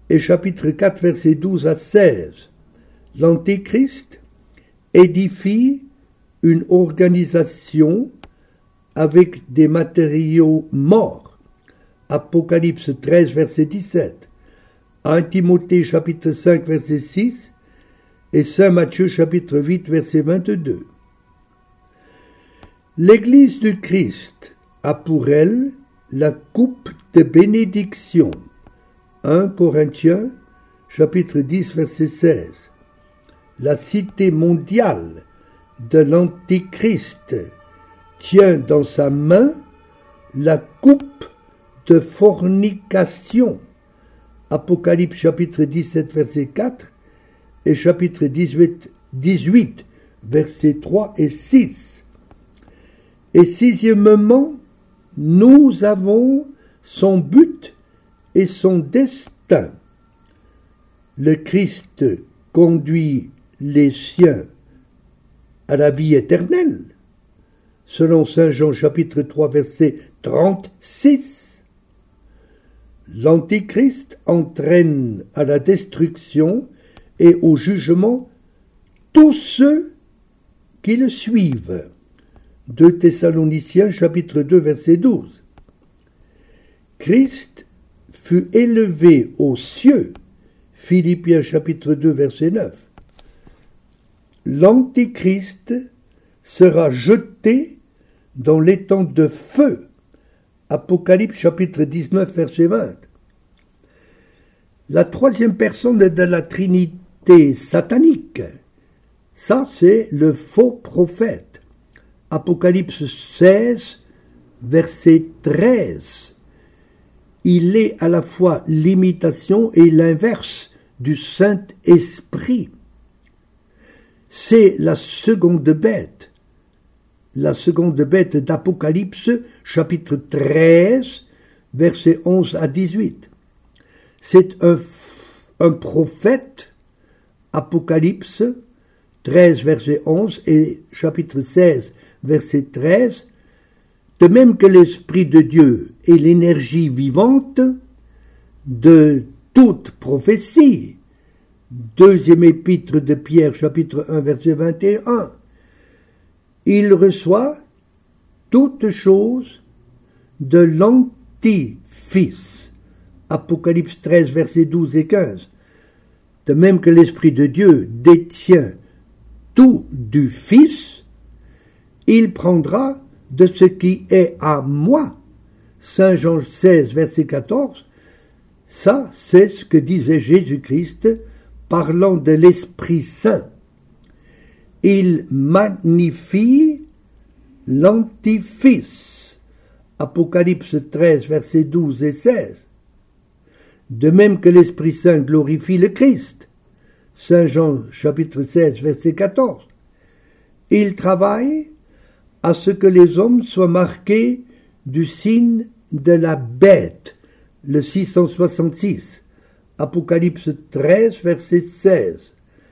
et chapitre quatre, versets douze à seize. L'Antéchrist édifie une organisation avec des matériaux morts. Apocalypse treize, verset dix-sept. un Timothée chapitre cinq, verset six et Saint Matthieu chapitre huit, verset vingt-deux. L'Église du Christ a pour elle la coupe de bénédiction. un Corinthiens chapitre dix, verset seize. La cité mondiale de l'Antéchrist tient dans sa main la coupe de fornication. Apocalypse chapitre dix-sept, verset quatre et chapitre dix-huit, dix-huit versets trois et six. Et sixièmement, nous avons son but et son destin. Le Christ conduit les siens à la vie éternelle, selon saint Jean chapitre trois, verset trente-six. L'Antéchrist entraîne à la destruction et au jugement tous ceux qui le suivent. deux Thessaloniciens chapitre deux, verset douze. Christ fut élevé aux cieux. Philippiens chapitre deux, verset neuf. L'Antéchrist sera jeté dans l'étang de feu. Apocalypse chapitre dix-neuf, verset vingt. La troisième personne de la Trinité satanique, ça c'est le faux prophète. Apocalypse seize, verset treize. Il est à la fois l'imitation et l'inverse du Saint-Esprit. C'est la seconde bête. La seconde bête d'Apocalypse, chapitre treize, versets onze à dix-huit. C'est un, un prophète, Apocalypse treize, verset onze et chapitre seize, verset treize, de même que l'Esprit de Dieu est l'énergie vivante de toute prophétie. Deuxième épître de Pierre, chapitre un, verset vingt et un. Il reçoit toutes choses de l'Antifils. Apocalypse treize, versets douze et quinze. De même que l'Esprit de Dieu détient tout du Fils, il prendra de ce qui est à moi. saint Jean seize, verset quatorze. Ça, c'est ce que disait Jésus-Christ parlant de l'Esprit Saint. Il magnifie l'Antifils. Apocalypse treize, versets douze et seize. De même que l'Esprit Saint glorifie le Christ. saint Jean chapitre seize, verset quatorze. Il travaille à ce que les hommes soient marqués du signe de la bête. Le six cent soixante-six. Apocalypse treize, verset seize.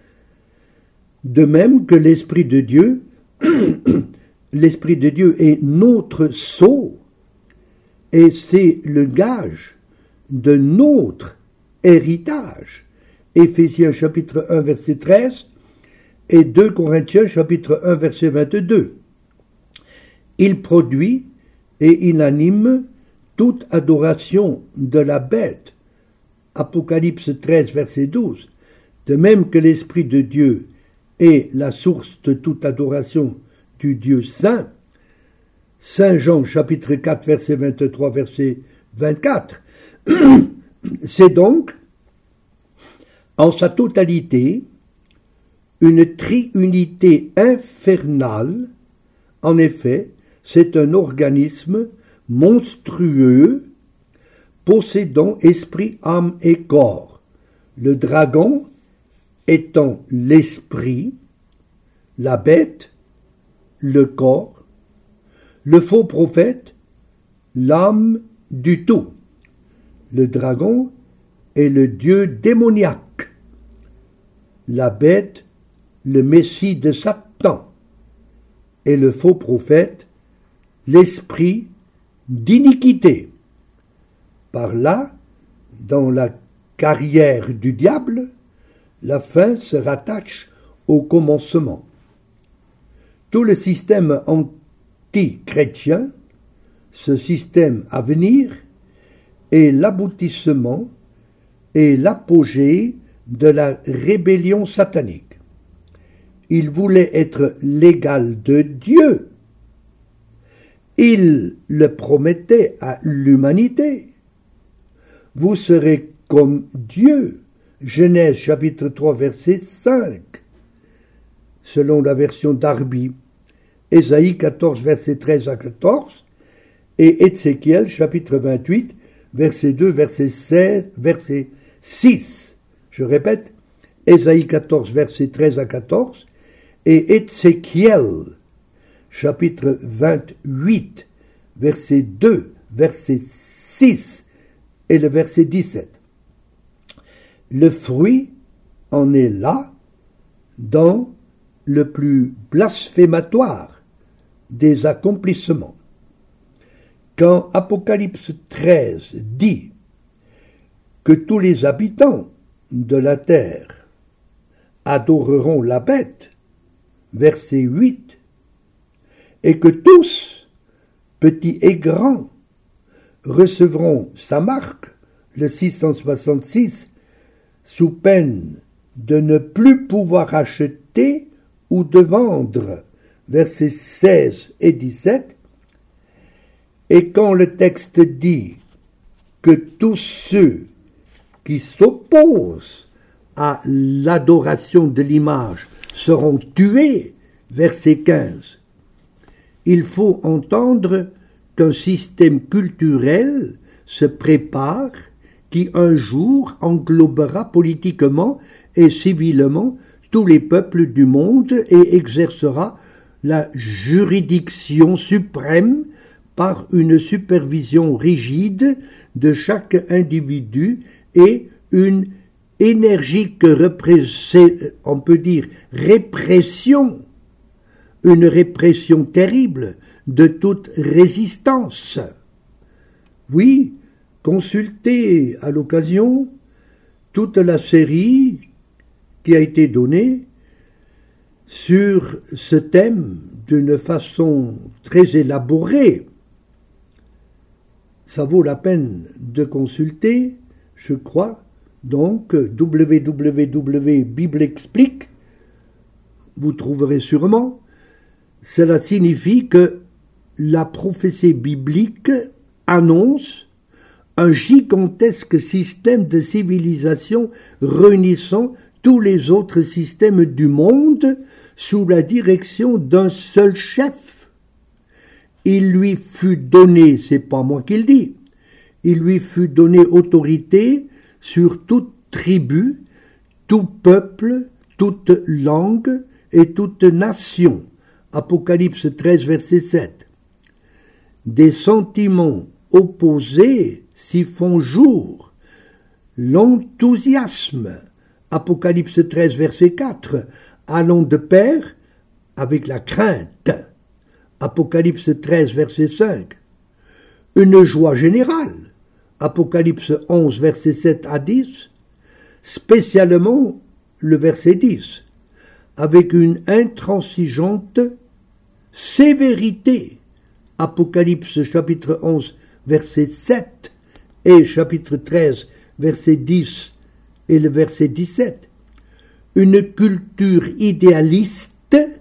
De même que l'Esprit de Dieu, l'Esprit de Dieu est notre sceau, et c'est le gage de notre héritage. Éphésiens chapitre un, verset treize, et deux Corinthiens chapitre un, verset vingt-deux. Il produit et il anime toute adoration de la bête. Apocalypse treize, verset douze. De même que l'Esprit de Dieu est la source de toute adoration du Dieu saint. saint Jean chapitre quatre, verset vingt-trois, verset vingt-quatre. C'est donc, en sa totalité, une triunité infernale. En effet, c'est un organisme monstrueux, possédant esprit, âme et corps. Le dragon étant l'esprit, la bête, le corps, le faux prophète, l'âme du tout. Le dragon est le dieu démoniaque, la bête, le messie de Satan, et le faux prophète, l'esprit d'iniquité. Par là, dans la carrière du diable, la fin se rattache au commencement. Tout le système anti-chrétien, ce système à venir, est l'aboutissement et l'apogée de la rébellion satanique. Il voulait être l'égal de Dieu. Il le promettait à l'humanité. Vous serez comme Dieu. Genèse chapitre trois verset cinq, selon la version Darby. Ésaïe quatorze verset treize à quatorze et Ézéchiel chapitre vingt-huit verset deux verset seize verset six. Je répète, Ésaïe quatorze verset treize à quatorze et Ézéchiel chapitre vingt-huit verset deux verset six et le verset dix-sept. Le fruit en est là dans le plus blasphématoire des accomplissements. Quand Apocalypse treize dit que tous les habitants de la terre adoreront la bête, verset huit, et que tous, petits et grands, recevront sa marque, le six cent soixante-six, sous peine de ne plus pouvoir acheter ou de vendre, versets seize et dix-sept, et quand le texte dit que tous ceux qui s'opposent à l'adoration de l'image seront tués, verset quinze, il faut entendre qu'un système culturel se prépare qui un jour englobera politiquement et civilement tous les peuples du monde et exercera la juridiction suprême par une supervision rigide de chaque individu et une énergique, on peut dire, répression, une répression terrible de toute résistance. Oui, consultez à l'occasion toute la série qui a été donnée sur ce thème d'une façon très élaborée. Ça vaut la peine de consulter, je crois, donc w w w point bible explique, vous trouverez sûrement. Cela signifie que la prophétie biblique annonce un gigantesque système de civilisation réunissant tous les autres systèmes du monde sous la direction d'un seul chef. Il lui fut donné, c'est pas moi qui le dis, il lui fut donné autorité sur toute tribu, tout peuple, toute langue et toute nation. Apocalypse treize, verset sept. Des sentiments opposés s'y font jour. L'enthousiasme, Apocalypse treize, verset quatre, allant de pair avec la crainte. Apocalypse treize, verset cinq. Une joie générale, Apocalypse onze, verset sept à dix, spécialement le verset dix, avec une intransigeante sévérité, Apocalypse chapitre onze, verset sept et chapitre treize, verset dix et le verset dix-sept, une culture idéaliste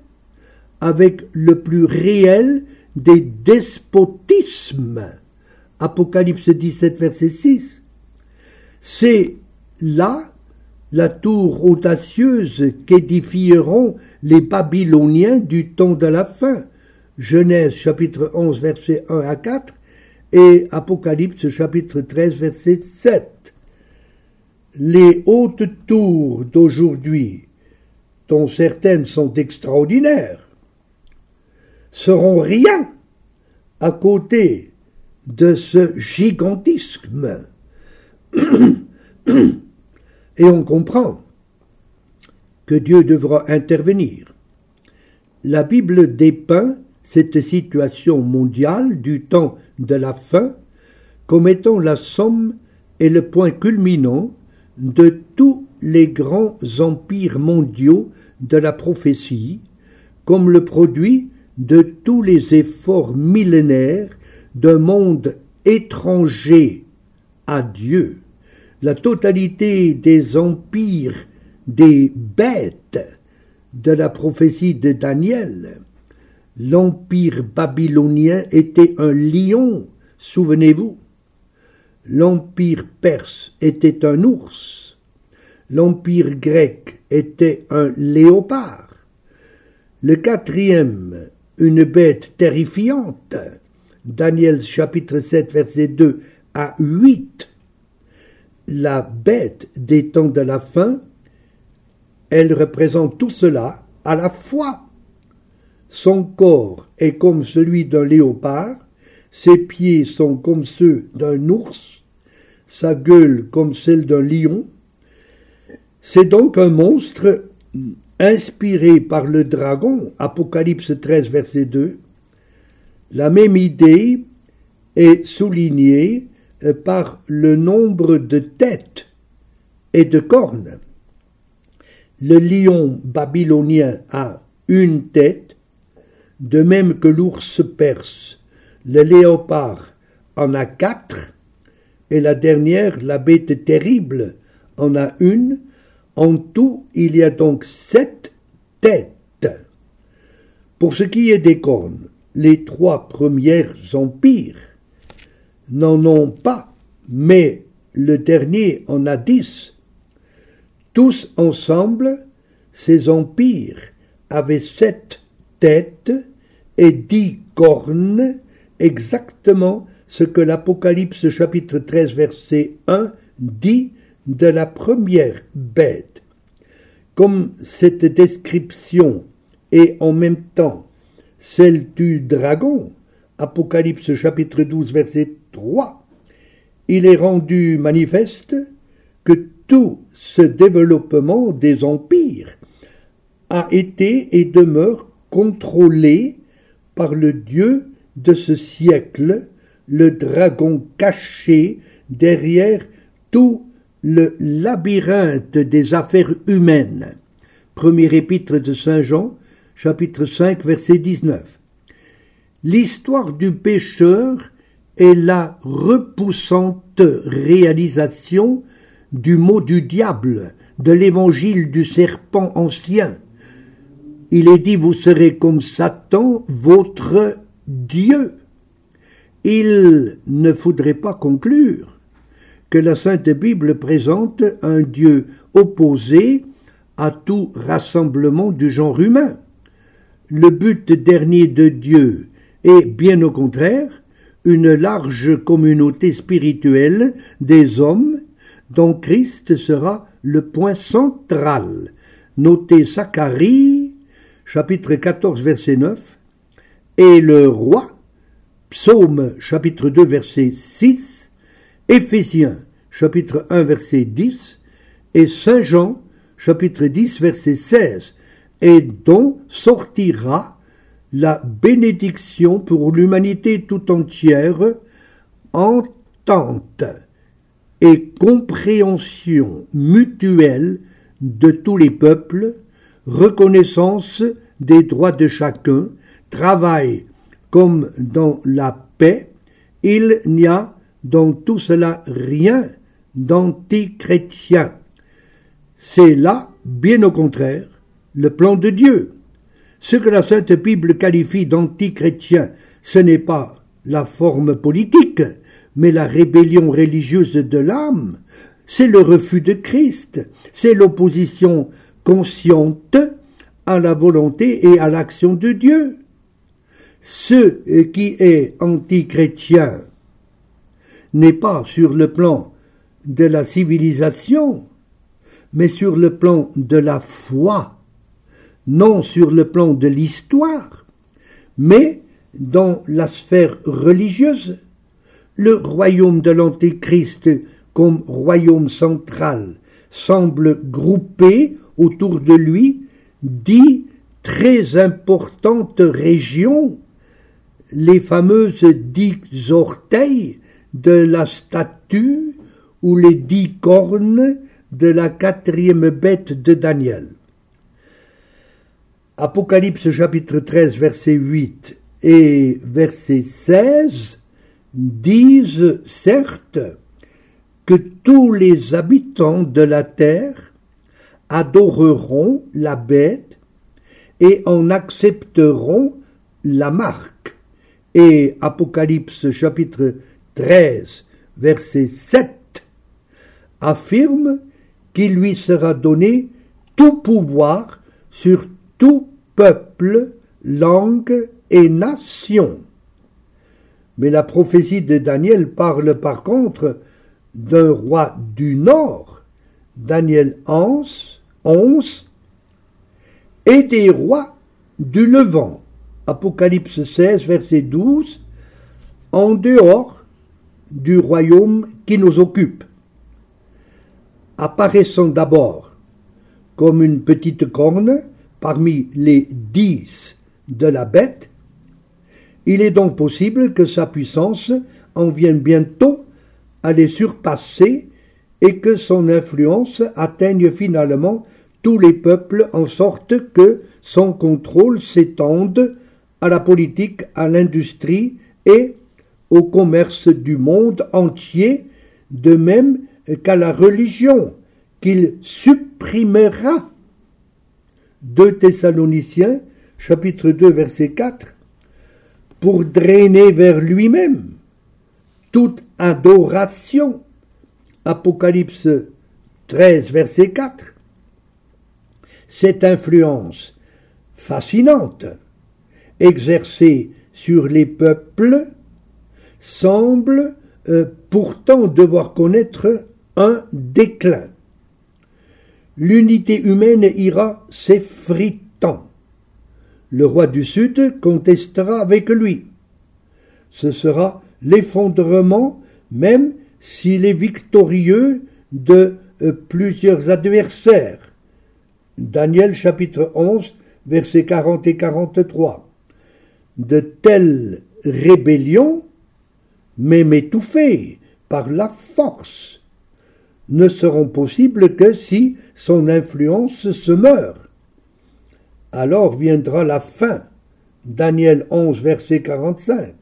avec le plus réel des despotismes, Apocalypse dix-sept, verset six. C'est là la tour audacieuse qu'édifieront les Babyloniens du temps de la fin, Genèse chapitre onze, verset un à quatre, et Apocalypse chapitre treize, verset sept. Les hautes tours d'aujourd'hui, dont certaines sont extraordinaires, seront rien à côté de ce gigantisme. Et on comprend que Dieu devra intervenir. La Bible dépeint cette situation mondiale du temps de la fin comme étant la somme et le point culminant de tous les grands empires mondiaux de la prophétie, comme le produit de tous les efforts millénaires d'un monde étranger à Dieu. La totalité des empires des bêtes de la prophétie de Daniel. L'empire babylonien était un lion, souvenez-vous. L'empire perse était un ours. L'empire grec était un léopard. Le quatrième, une bête terrifiante. Daniel chapitre sept, versets deux à huit. La bête des temps de la fin, elle représente tout cela à la fois. Son corps est comme celui d'un léopard, ses pieds sont comme ceux d'un ours, sa gueule comme celle d'un lion. C'est donc un monstre inspiré par le dragon, Apocalypse treize, verset deux. La même idée est soulignée par le nombre de têtes et de cornes. Le lion babylonien a une tête, de même que l'ours perse. Le léopard en a quatre, et la dernière, la bête terrible, en a une. En tout, il y a donc sept têtes. Pour ce qui est des cornes, les trois premiers empires n'en ont pas, mais le dernier en a dix. Tous ensemble, ces empires avaient sept têtes et dix cornes, exactement ce que l'Apocalypse chapitre treize verset un dit de la première bête. Comme cette description est en même temps celle du dragon, Apocalypse chapitre douze verset trois, il est rendu manifeste que tout ce développement des empires a été et demeure contrôlé par le Dieu de ce siècle, le dragon caché derrière tout le labyrinthe des affaires humaines. Premier épître de Saint Jean, chapitre cinq, verset dix-neuf. L'histoire du pécheur est la repoussante réalisation du mot du diable, de l'évangile du serpent ancien. Il est dit, vous serez comme Satan, votre Dieu. Il ne faudrait pas conclure que la Sainte Bible présente un Dieu opposé à tout rassemblement du genre humain. Le but dernier de Dieu est, bien au contraire, une large communauté spirituelle des hommes dont Christ sera le point central. Notez Zacharie, chapitre quatorze, verset neuf, et le roi, Psaume, chapitre deux, verset six, Éphésiens, chapitre un, verset dix, et Saint Jean, chapitre dix, verset seize, et dont sortira la bénédiction pour l'humanité tout entière, entente et compréhension mutuelle de tous les peuples, reconnaissance des droits de chacun, travail comme dans la paix. Il n'y a dans tout cela rien d'anti-chrétien. C'est là, bien au contraire, le plan de Dieu. Ce que la Sainte Bible qualifie d'anti-chrétien, ce n'est pas la forme politique, mais la rébellion religieuse de l'âme, c'est le refus de Christ, c'est l'opposition consciente à la volonté et à l'action de Dieu. Ce qui est anti-chrétien n'est pas sur le plan de la civilisation, mais sur le plan de la foi, non sur le plan de l'histoire, mais dans la sphère religieuse. Le royaume de l'Antéchrist comme royaume central semble groupé autour de lui dix très importantes régions, les fameuses dix orteils de la statue ou les dix cornes de la quatrième bête de Daniel. Apocalypse chapitre treize, verset huit et verset seize disent certes que tous les habitants de la terre adoreront la bête et en accepteront la marque. Et Apocalypse chapitre treize, verset sept affirme qu'il lui sera donné tout pouvoir sur tout peuple, langue et nation. Mais la prophétie de Daniel parle par contre d'un roi du Nord, Daniel onze, onze, et des rois du Levant, Apocalypse seize, verset douze, en dehors du royaume qui nous occupe, apparaissant d'abord comme une petite corne parmi les dix de la bête. Il est donc possible que sa puissance en vienne bientôt à les surpasser et que son influence atteigne finalement tous les peuples en sorte que son contrôle s'étende à la politique, à l'industrie et au commerce du monde entier, de même qu'à la religion, qu'il supprimera. deux Thessaloniciens, chapitre deux, verset quatre, pour drainer vers lui-même toute adoration. Apocalypse treize, verset quatre. Cette influence fascinante exercée sur les peuples semble euh, pourtant devoir connaître un déclin. L'unité humaine ira s'effritant. Le roi du Sud contestera avec lui. Ce sera l'effondrement, même s'il est victorieux, de euh, plusieurs adversaires. Daniel chapitre onze, versets quarante et quarante-trois. De telles rébellions, même étouffées par la force, ne seront possibles que si son influence se meurt. Alors viendra la fin. Daniel onze, verset quarante-cinq.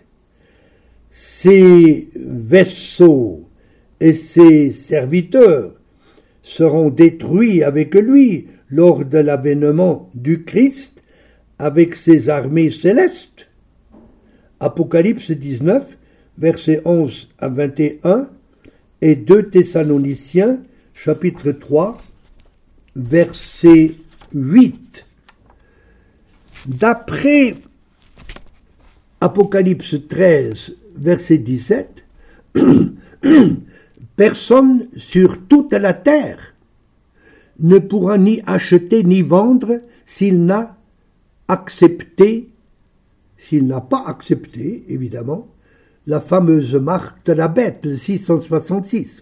Ses vaisseaux et ses serviteurs seront détruits avec lui lors de l'avènement du Christ avec ses armées célestes. Apocalypse dix-neuf, versets onze à vingt et un, et deux Thessaloniciens, chapitre trois, verset huit. D'après Apocalypse treize, verset dix-sept, personne sur toute la terre ne pourra ni acheter ni vendre s'il n'a accepté, s'il n'a pas accepté, évidemment, la fameuse marque de la bête, le six cent soixante-six.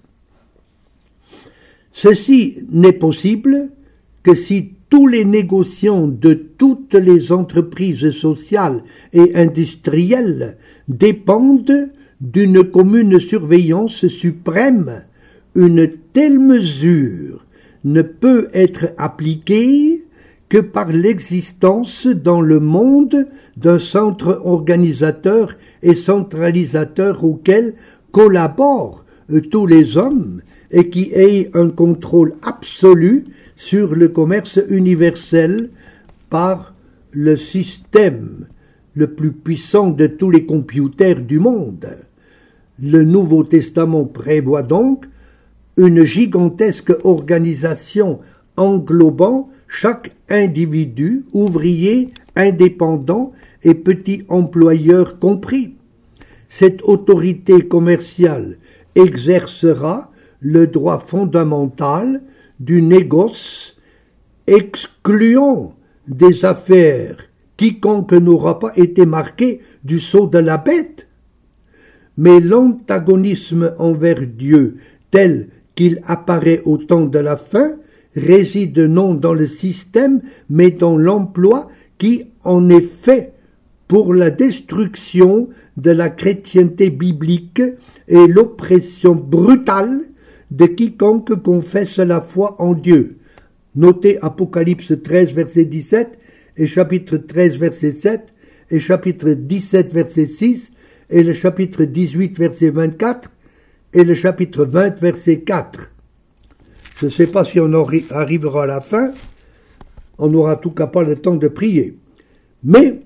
Ceci n'est possible que si tous les négociants de toutes les entreprises sociales et industrielles dépendent d'une commune surveillance suprême. Une telle mesure ne peut être appliquée que par l'existence dans le monde d'un centre organisateur et centralisateur auquel collaborent tous les hommes et qui ait un contrôle absolu sur le commerce universel par le système le plus puissant de tous les computers du monde. Le Nouveau Testament prévoit donc une gigantesque organisation englobant chaque individu, ouvrier, indépendant et petit employeur compris. Cette autorité commerciale exercera le droit fondamental du négoce, excluant des affaires quiconque n'aura pas été marqué du sceau de la bête. Mais l'antagonisme envers Dieu, tel qu'il apparaît au temps de la fin, réside non dans le système, mais dans l'emploi qui en est fait pour la destruction de la chrétienté biblique et l'oppression brutale de quiconque confesse la foi en Dieu. Notez Apocalypse treize, verset dix-sept, et chapitre treize, verset sept, et chapitre dix-sept, verset six, et le chapitre dix-huit, verset vingt-quatre, et le chapitre vingt, verset quatre. Je ne sais pas si on arrivera à la fin, on n'aura en tout cas pas le temps de prier. Mais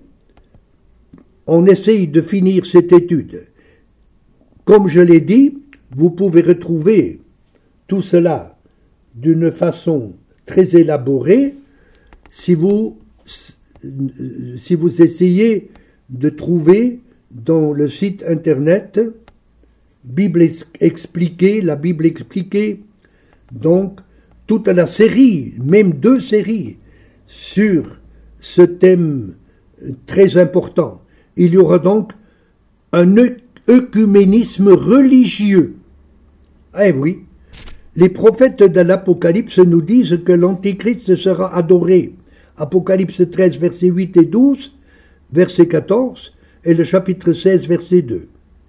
on essaye de finir cette étude. Comme je l'ai dit, vous pouvez retrouver tout cela d'une façon très élaborée si vous, si vous essayez de trouver dans le site internet Bible expliquée, la Bible expliquée, donc toute la série, même deux séries, sur ce thème très important. Il y aura donc un œcuménisme religieux. Eh oui, les prophètes de l'Apocalypse nous disent que l'Antéchrist sera adoré. Apocalypse treize, versets huit et douze, verset quatorze, et le chapitre seize, verset deux.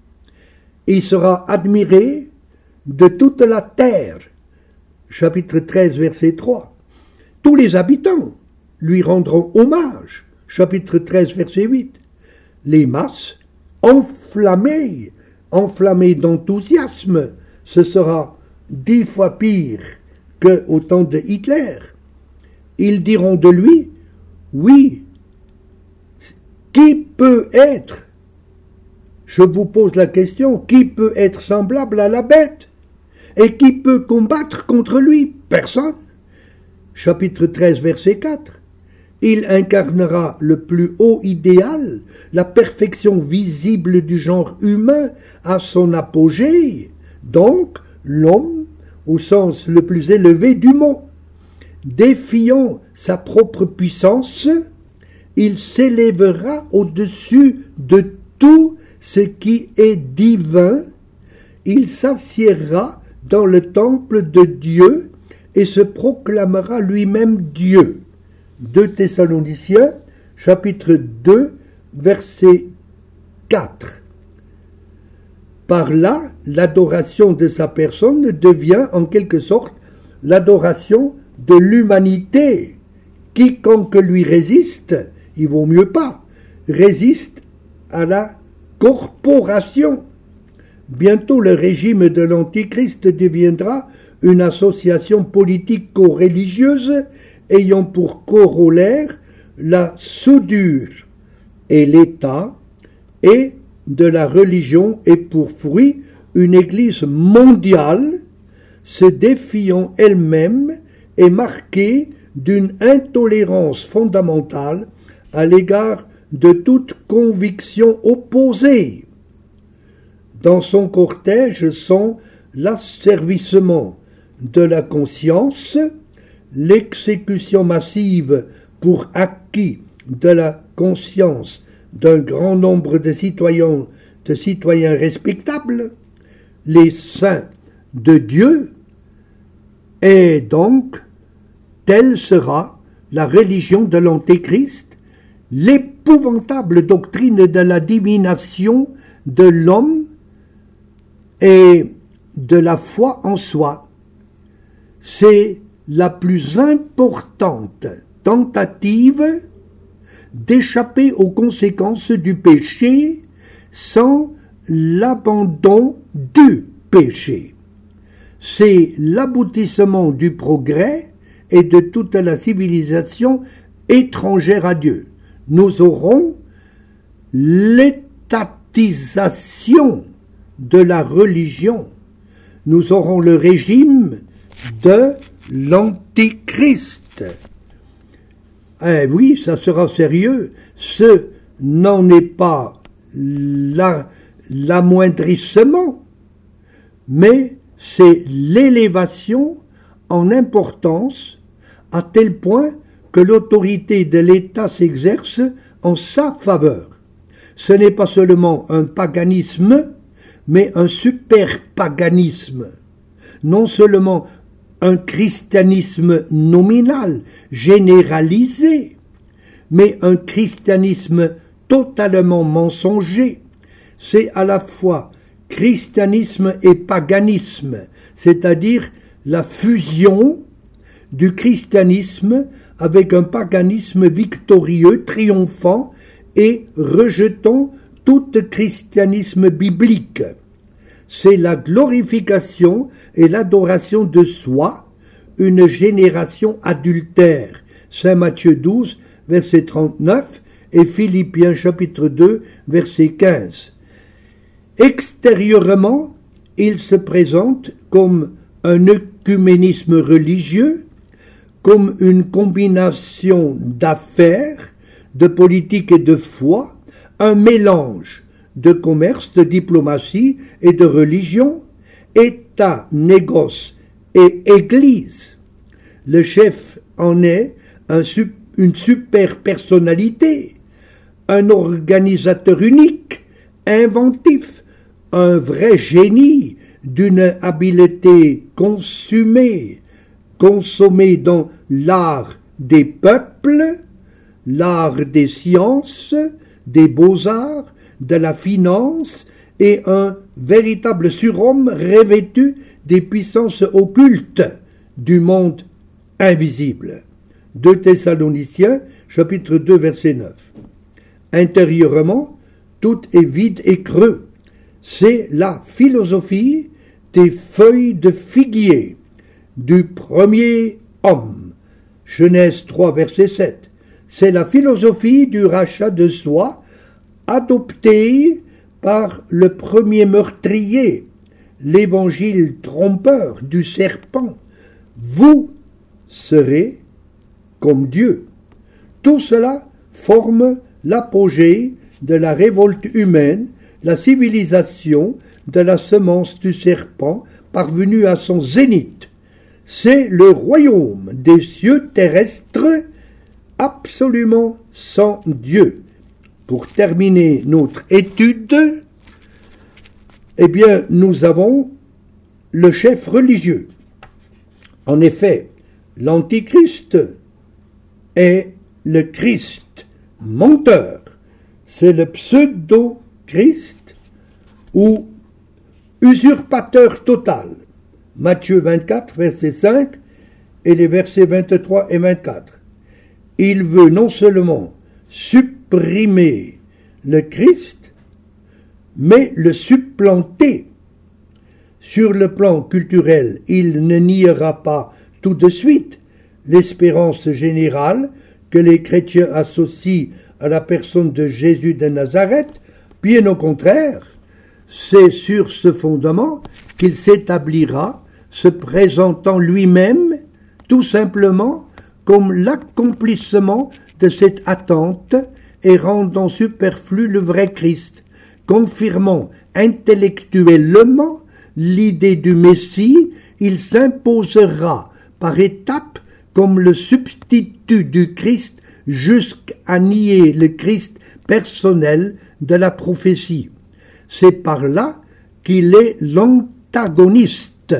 Il sera admiré de toute la terre. Chapitre treize, verset trois. Tous les habitants lui rendront hommage. Chapitre treize, verset huit. Les masses, enflammées, enflammées d'enthousiasme, ce sera dix fois pire qu'au temps de Hitler. Ils diront de lui, oui, qui peut être, je vous pose la question, qui peut être semblable à la bête? Et qui peut combattre contre lui? Personne. Chapitre treize, verset quatre. Il incarnera le plus haut idéal, la perfection visible du genre humain à son apogée, donc l'homme au sens le plus élevé du mot. Défiant sa propre puissance, il s'élèvera au-dessus de tout ce qui est divin, il s'assiera dans le temple de Dieu et se proclamera lui-même Dieu. deux Thessaloniciens, chapitre deux, verset quatre. Par là, l'adoration de sa personne devient en quelque sorte l'adoration de l'humanité. Quiconque lui résiste, il vaut mieux pas, résiste à la corporation. Bientôt le régime de l'Antichrist deviendra une association politico-religieuse ayant pour corollaire la soudure et l'État, et de la religion et pour fruit une Église mondiale se défiant elle-même et marquée d'une intolérance fondamentale à l'égard de toute conviction opposée. Dans son cortège sont l'asservissement de la conscience, l'exécution massive pour acquis de la conscience d'un grand nombre de citoyens, de citoyens respectables, les saints de Dieu, et donc, telle sera la religion de l'Antéchrist, l'épouvantable doctrine de la divination de l'homme et de la foi en soi. C'est la plus importante tentative d'échapper aux conséquences du péché sans l'abandon du péché. C'est l'aboutissement du progrès et de toute la civilisation étrangère à Dieu. Nous aurons l'étatisation de la religion. Nous aurons le régime de l'Antichrist. Eh oui, ça sera sérieux. Ce n'en est pas la, l'amoindrissement, mais c'est l'élévation en importance à tel point que l'autorité de l'État s'exerce en sa faveur. Ce n'est pas seulement un paganisme, mais un super-paganisme. Non seulement un christianisme nominal, généralisé, mais un christianisme totalement mensonger. C'est à la fois christianisme et paganisme, c'est-à-dire la fusion du christianisme avec un paganisme victorieux, triomphant et rejetant tout christianisme biblique. C'est la glorification et l'adoration de soi, une génération adultère. Saint Matthieu douze, verset trente-neuf et Philippiens chapitre deux, verset quinze. Extérieurement, il se présente comme un œcuménisme religieux, comme une combination d'affaires, de politique et de foi, un mélange de commerce, de diplomatie et de religion, État, négoce et Église. Le chef en est un, une super personnalité, un organisateur unique, inventif, un vrai génie d'une habileté consumée, consommée dans l'art des peuples, l'art des sciences, des beaux-arts, de la finance et un véritable surhomme revêtu des puissances occultes du monde invisible. deux Thessaloniciens, chapitre deux, verset neuf. Intérieurement, tout est vide et creux. C'est la philosophie des feuilles de figuier du premier homme. Genèse trois, verset sept. C'est la philosophie du rachat de soi adoptée par le premier meurtrier, l'évangile trompeur du serpent. Vous serez comme Dieu. Tout cela forme l'apogée de la révolte humaine, la civilisation de la semence du serpent parvenue à son zénith. C'est le royaume des cieux terrestres absolument sans Dieu. Pour terminer notre étude, eh bien, nous avons le chef religieux. En effet, l'Antichrist est le Christ menteur. C'est le pseudo-Christ ou usurpateur total. Matthieu vingt-quatre, verset cinq et les versets vingt-trois et vingt-quatre. Il veut non seulement supprimer le Christ, mais le supplanter. Sur le plan culturel, il ne niera pas tout de suite l'espérance générale que les chrétiens associent à la personne de Jésus de Nazareth. Bien au contraire, c'est sur ce fondement qu'il s'établira, se présentant lui-même tout simplement comme l'accomplissement de cette attente et rendant superflu le vrai Christ, confirmant intellectuellement l'idée du Messie. Il s'imposera par étapes comme le substitut du Christ jusqu'à nier le Christ personnel de la prophétie. C'est par là qu'il est l'antagoniste,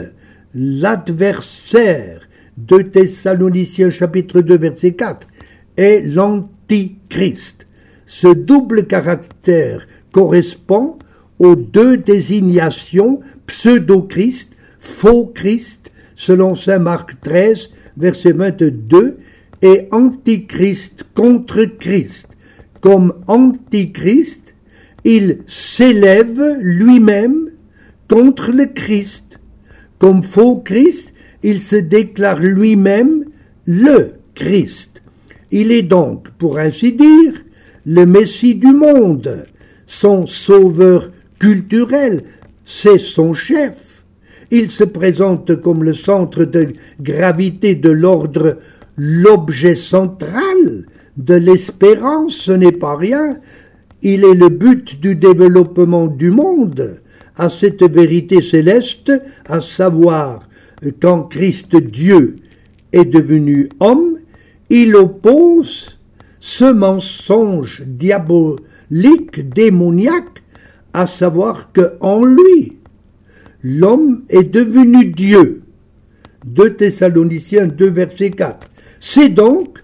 l'adversaire. deux Thessaloniciens chapitre deux verset quatre est l'antichrist. Ce double caractère correspond aux deux désignations pseudo-Christ, faux Christ, selon saint Marc treize, verset vingt-deux, et antichrist contre Christ. Comme antichrist, il s'élève lui-même contre le Christ. Comme faux Christ, il se déclare lui-même le Christ. Il est donc, pour ainsi dire, le Messie du monde, son sauveur culturel, c'est son chef. Il se présente comme le centre de gravité de l'ordre, l'objet central de l'espérance, ce n'est pas rien. Il est le but du développement du monde, à cette vérité céleste, à savoir, quand Christ Dieu est devenu homme, il oppose ce mensonge diabolique, démoniaque, à savoir que en lui, l'homme est devenu Dieu. deux Thessaloniciens deux, verset quatre. C'est donc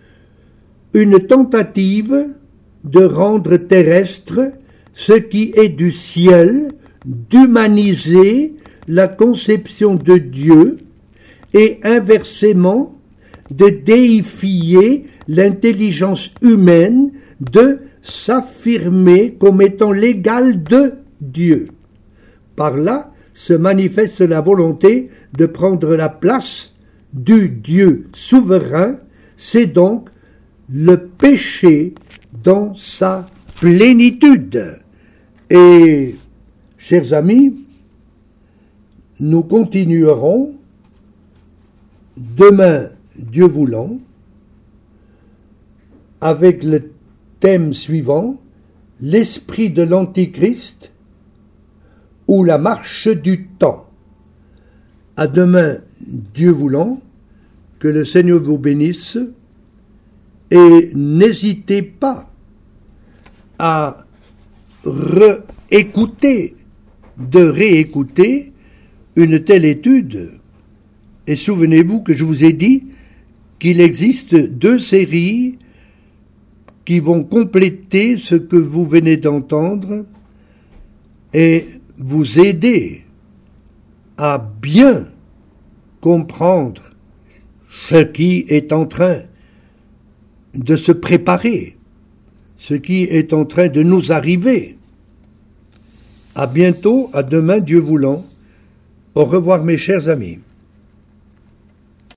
une tentative de rendre terrestre ce qui est du ciel, d'humaniser la conception de Dieu et inversement de déifier l'intelligence humaine, de s'affirmer comme étant l'égal de Dieu. Par là se manifeste la volonté de prendre la place du Dieu souverain, c'est donc le péché dans sa plénitude. Et, chers amis, nous continuerons demain, Dieu voulant, avec le thème suivant, l'esprit de l'Antichrist ou la marche du temps. À demain, Dieu voulant, que le Seigneur vous bénisse, et n'hésitez pas à réécouter, de réécouter une telle étude. Et souvenez-vous que je vous ai dit qu'il existe deux séries qui vont compléter ce que vous venez d'entendre et vous aider à bien comprendre ce qui est en train de se préparer, ce qui est en train de nous arriver. À bientôt, à demain, Dieu voulant. Au revoir mes chers amis.